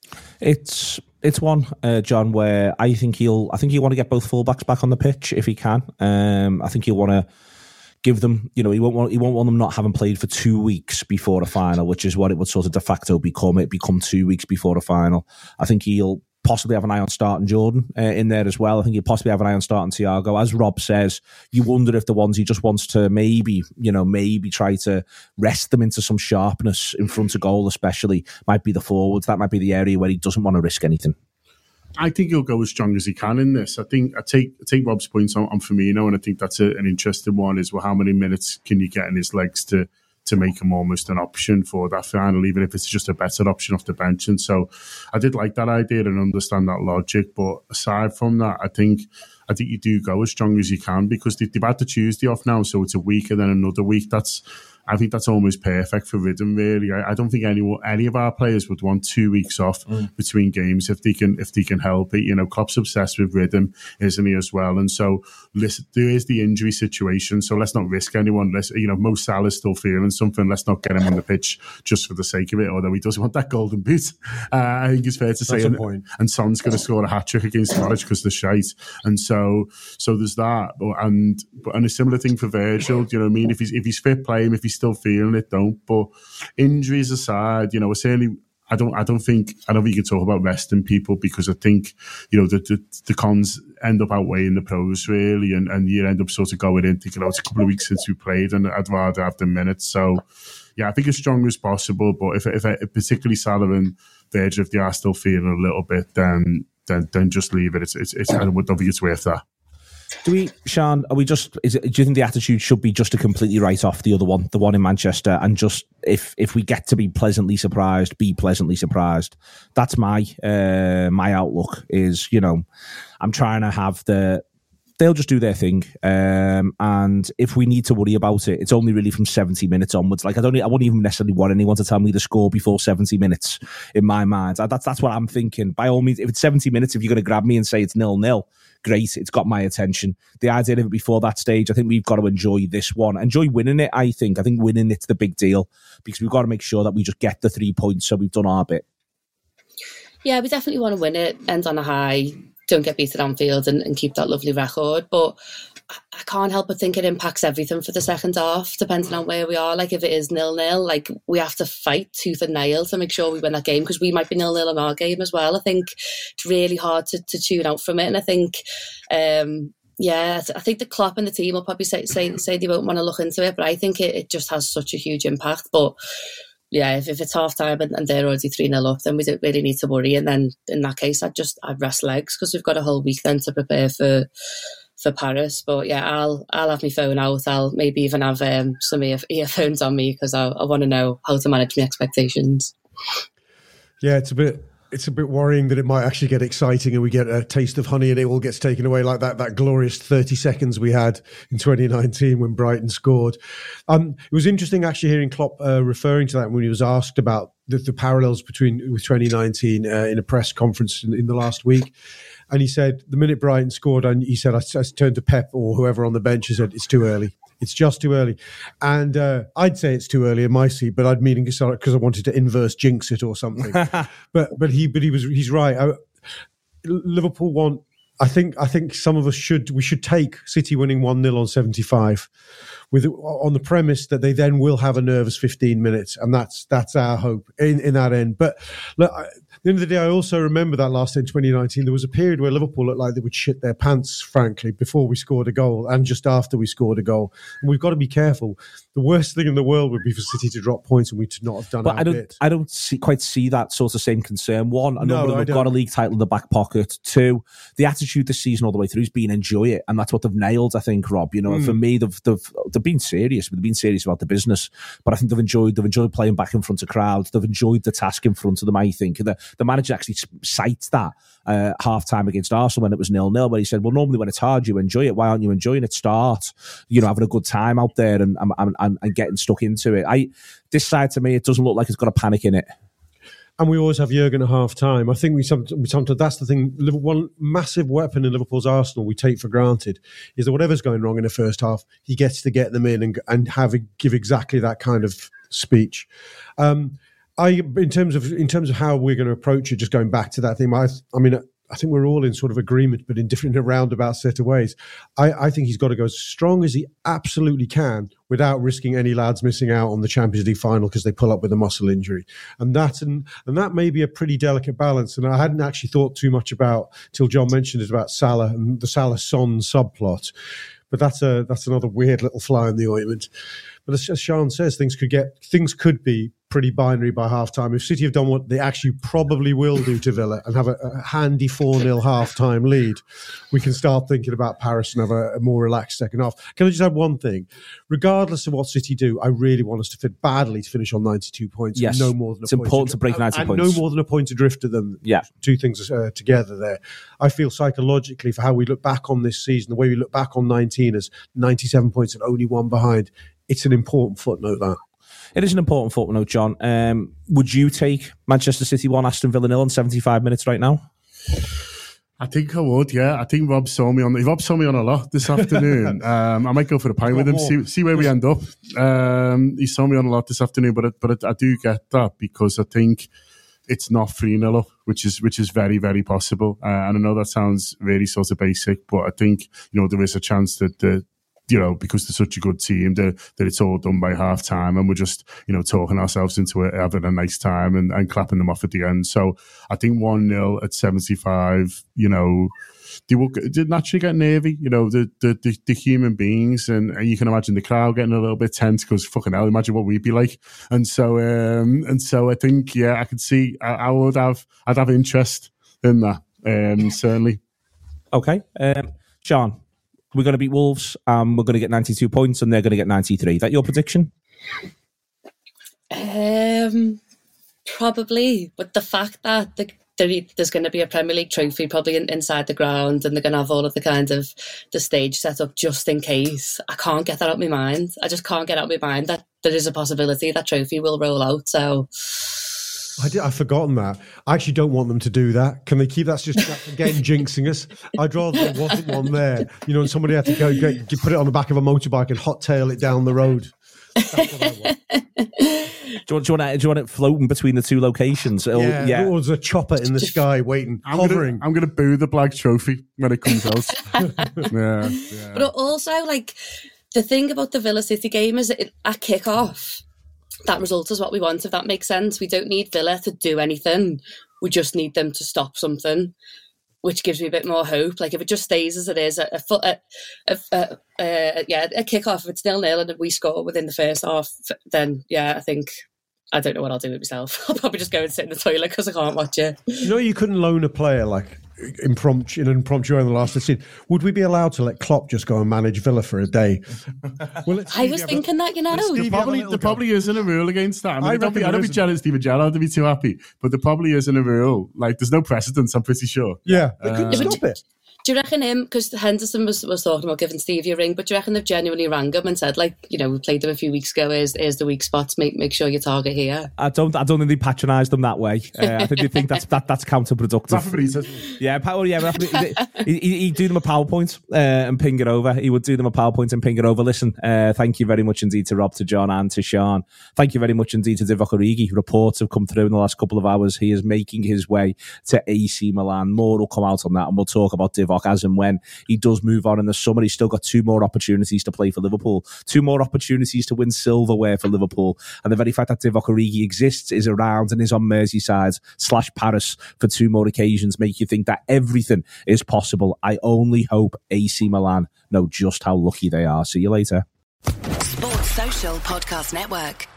It's it's one, uh, John, where I think he'll I think he'll want to get both fullbacks back on the pitch if he can. Um, I think he'll want to give them, you know, he won't want he won't want them not having played for two weeks before a final, which is what it would sort of de facto become. It become two weeks before a final. I think he'll possibly have an eye on starting Jordan uh, in there as well. I think he'll possibly have an eye on starting Thiago. As Rob says, you wonder if the ones he just wants to maybe, you know, maybe try to rest them into some sharpness in front of goal, especially, might be the forwards. That might be the area where he doesn't want to risk anything. I think he'll go as strong as he can in this. I think I take I take Rob's points on, on Firmino, and I think that's a, an interesting one. Is well, how many minutes can you get in his legs to to make him almost an option for that final, even if it's just a better option off the bench? And so, I did like that idea and understand that logic. But aside from that, I think I think you do go as strong as you can because they've had the Tuesday off now, so it's a week and then another week. That's I think that's almost perfect for rhythm, really. I, I don't think any any of our players would want two weeks off mm. between games if they can if they can help it. You know, Klopp's obsessed with rhythm, isn't he, as well? And so, listen, there is the injury situation. So let's not risk anyone. Let's, you know, Mo Salah's still feeling something. Let's not get him on the pitch just for the sake of it. Although he doesn't want that golden boot, uh, I think it's fair to say. And, point. and Son's going to score a hat trick against Norwich because they're shite. And so, so there's that. But, and but and a similar thing for Virgil. Do you know what I mean? If he's if he's fit, play him. If he's still feeling it, don't. But injuries aside, you know, certainly I don't I don't think I don't think you can talk about resting people because I think, you know, the the, the cons end up outweighing the pros really, and, and you end up sort of going in thinking, oh, it's a couple of weeks since we played and I'd rather have the minutes. So yeah, I think as strong as possible, but if if, if particularly Salah and Virgil, if they are still feeling a little bit, then then then just leave it. It's it's, it's I don't think it's worth that. Do we, Sean, are we just, is it, do you think the attitude should be just to completely write off the other one, the one in Manchester, and just, if if we get to be pleasantly surprised, be pleasantly surprised? That's my uh, my outlook is, you know, I'm trying to have the they'll just do their thing. Um, and if we need to worry about it, it's only really from seventy minutes onwards. Like I don't, I wouldn't even necessarily want anyone to tell me the score before seventy minutes. In my mind, that's that's what I'm thinking. By all means, if it's seventy minutes, if you're going to grab me and say it's nil nil, great, it's got my attention. The idea of it before that stage, I think we've got to enjoy this one, enjoy winning it. I think, I think winning it's the big deal because we've got to make sure that we just get the three points. So we've done our bit. Yeah, we definitely want to win it, end on a high, don't get beat at Anfield and, and keep that lovely record. But I can't help but think it impacts everything for the second half, depending on where we are. Like if it is nil-nil, like we have to fight tooth and nail to make sure we win that game because we might be nil-nil in our game as well. I think it's really hard to, to tune out from it. And I think, um, yeah, I think the Klopp and the team will probably say say, say they won't want to look into it, but I think it, it just has such a huge impact. But yeah, if, if it's half time and, and they're already three nil up, then we don't really need to worry. And then in that case, I'd just I'd rest legs because we've got a whole week then to prepare for for Paris. But yeah, I'll I'll have my phone out. I'll maybe even have um, some ear, earphones on me because I, I want to know how to manage my expectations. Yeah, it's a bit it's a bit worrying that it might actually get exciting and we get a taste of honey and it all gets taken away like that that glorious thirty seconds we had in twenty nineteen when Brighton scored. Um, it was interesting actually hearing Klopp uh, referring to that when he was asked about the, the parallels between with twenty nineteen uh, in a press conference in, in the last week. And he said, the minute Brighton scored, and he said, I, I turned to Pep or whoever on the bench and said, it's too early. It's just too early. And uh, I'd say it's too early in my seat, but I'd mean because I wanted to inverse jinx it or something. but but he but he was he's right. I, Liverpool want. I think I think some of us should we should take City winning one nil on seventy-five, with on the premise that they then will have a nervous fifteen minutes, and that's that's our hope in, in that end. But look, I, at the end of the day, I also remember that last in twenty nineteen, there was a period where Liverpool looked like they would shit their pants, frankly, before we scored a goal and just after we scored a goal. And we've got to be careful. The worst thing in the world would be for City to drop points and we to not have done but our I don't, bit. I don't see, quite see that sort of same concern. One, I know No, they've I got a don't. league title in the back pocket. Two, the attitude this season all the way through has been enjoy it, and that's what they've nailed, I think, Rob. You know, Mm. for me, they've, they've they've been serious, but they've been serious about the business. But I think they've enjoyed they've enjoyed playing back in front of crowds. They've enjoyed the task in front of them. I think the the manager actually cites that uh, half time against Arsenal when it was nil nil, where he said, "Well, normally when it's hard, you enjoy it. Why aren't you enjoying it? Start, you know, having a good time out there and and, and, and getting stuck into it." I this side to me, it doesn't look like it's got a panic in it. And we always have Jurgen at half time. I think we sometimes, we sometimes that's the thing. One massive weapon in Liverpool's arsenal we take for granted is that whatever's going wrong in the first half, he gets to get them in and and have give exactly that kind of speech. Um, I in terms of in terms of how we're going to approach it, just going back to that thing. I, I mean. I think we're all in sort of agreement, but in different roundabout set of ways. I, I think he's got to go as strong as he absolutely can without risking any lads missing out on the Champions League final because they pull up with a muscle injury. And that's an, and that may be a pretty delicate balance. And I hadn't actually thought too much about till John mentioned it about Salah and the Salah-Son subplot. But that's a that's another weird little fly in the ointment. But as, as Sean says, things could get things could be pretty binary by half time. If City have done what they actually probably will do to Villa and have a, a handy four nil half time lead, we can start thinking about Paris and have a, a more relaxed second half. Can I just add one thing? Regardless of what City do, I really want us to fit badly to finish on ninety-two points. Yes, no more than a it's point important adri- to break ninety and points. no more than a point adrift to them. Yeah, two things uh, together there. I feel psychologically for how we look back on this season, the way we look back on nineteen as ninety-seven points and only one behind. It's an important footnote, that. It is an important footnote, John. Um, would you take Manchester City one, Aston Villa nil in seventy-five minutes right now? I think I would, yeah. I think Rob saw me on. Rob saw me on a lot this afternoon. um, I might go for a pint with him, see, see where we end up. Um, he saw me on a lot this afternoon, but I, but I, I do get that because I think it's not three nil up, which is which is very very possible. Uh, and I know that sounds really sort of basic, but I think you know there is a chance that the. You know, because they're such a good team, that, that it's all done by half time and we're just, you know, talking ourselves into it, having a nice time and, and clapping them off at the end. So I think one nil at seventy-five, you know, they will did naturally get nervy, you know, the, the, the, the human beings, and, and you can imagine the crowd getting a little bit tense because fucking hell, imagine what we'd be like. And so, um, and so I think, yeah, I could see, I, I would have, I'd have interest in that, um, certainly. Okay. Um, Sean? We're going to beat Wolves, um, we're going to get ninety-two points, and they're going to get ninety-three. Is that your prediction? Um, Probably, but the fact that the, the, there's going to be a Premier League trophy probably in, inside the ground, and they're going to have all of the kind of the stage set up just in case, I can't get that out of my mind. I just can't get out of my mind that there is a possibility that trophy will roll out. So I did, I've forgotten that. I actually don't want them to do that. Can they keep that's just that's again jinxing us? I'd rather there wasn't one there. You know, and somebody had to go get, put it on the back of a motorbike and hot tail it down the road. That's what I want. Do you, want, do, you want it, do you want it floating between the two locations? It'll, yeah, yeah. There was a chopper in the sky waiting, I'm hovering. Gonna, I'm going to boo the Black Trophy when it comes out. yeah, yeah. But also, like, the thing about the Villa City game is that at kick-off, that result is what we want, if that makes sense. We don't need Villa to do anything. We just need them to stop something, which gives me a bit more hope. Like, if it just stays as it is, a, a, a, a, a, yeah, a kick-off, if it's nil-nil and we score within the first half, then, yeah, I think, I don't know what I'll do with myself. I'll probably just go and sit in the toilet because I can't watch it. You know, you couldn't loan a player, like, impromptu in an impromptu in the last scene. Would we be allowed to let Klopp just go and manage Villa for a day? Well, I was thinking that, you know. There probably, there probably isn't a rule against that. I mean, I, I don't be, I don't be jealous, Steven Gerrard to be too happy, but there probably isn't a rule. Like, there's no precedence, I'm pretty sure. Yeah, they couldn't uh, stop it. Do you reckon him, because Henderson was, was talking about giving Stevie a ring, but do you reckon they've genuinely rang him and said, like, you know, we played them a few weeks ago, here's, here's the weak spots, make make sure you target here? I don't I don't think they patronise them that way. Uh, I think they think that's that, that's counterproductive. That's what he says. Yeah, well, yeah, he'd, he'd do them a PowerPoint uh, and ping it over. He would do them a PowerPoint and ping it over. Listen, uh, thank you very much indeed to Rob, to John and to Sean. Thank you very much indeed to Divock Origi. Reports have come through in the last couple of hours. He is making his way to A C Milan. More will come out on that, and we'll talk about Divock as and when he does move on in the summer. He's still got two more opportunities to play for Liverpool, two more opportunities to win silverware for Liverpool, and the very fact that Divock Origi exists, is around and is on Merseyside slash Paris for two more occasions make you think that everything is possible. I only hope A C Milan know just how lucky they are. See you later. Sports Social Podcast Network.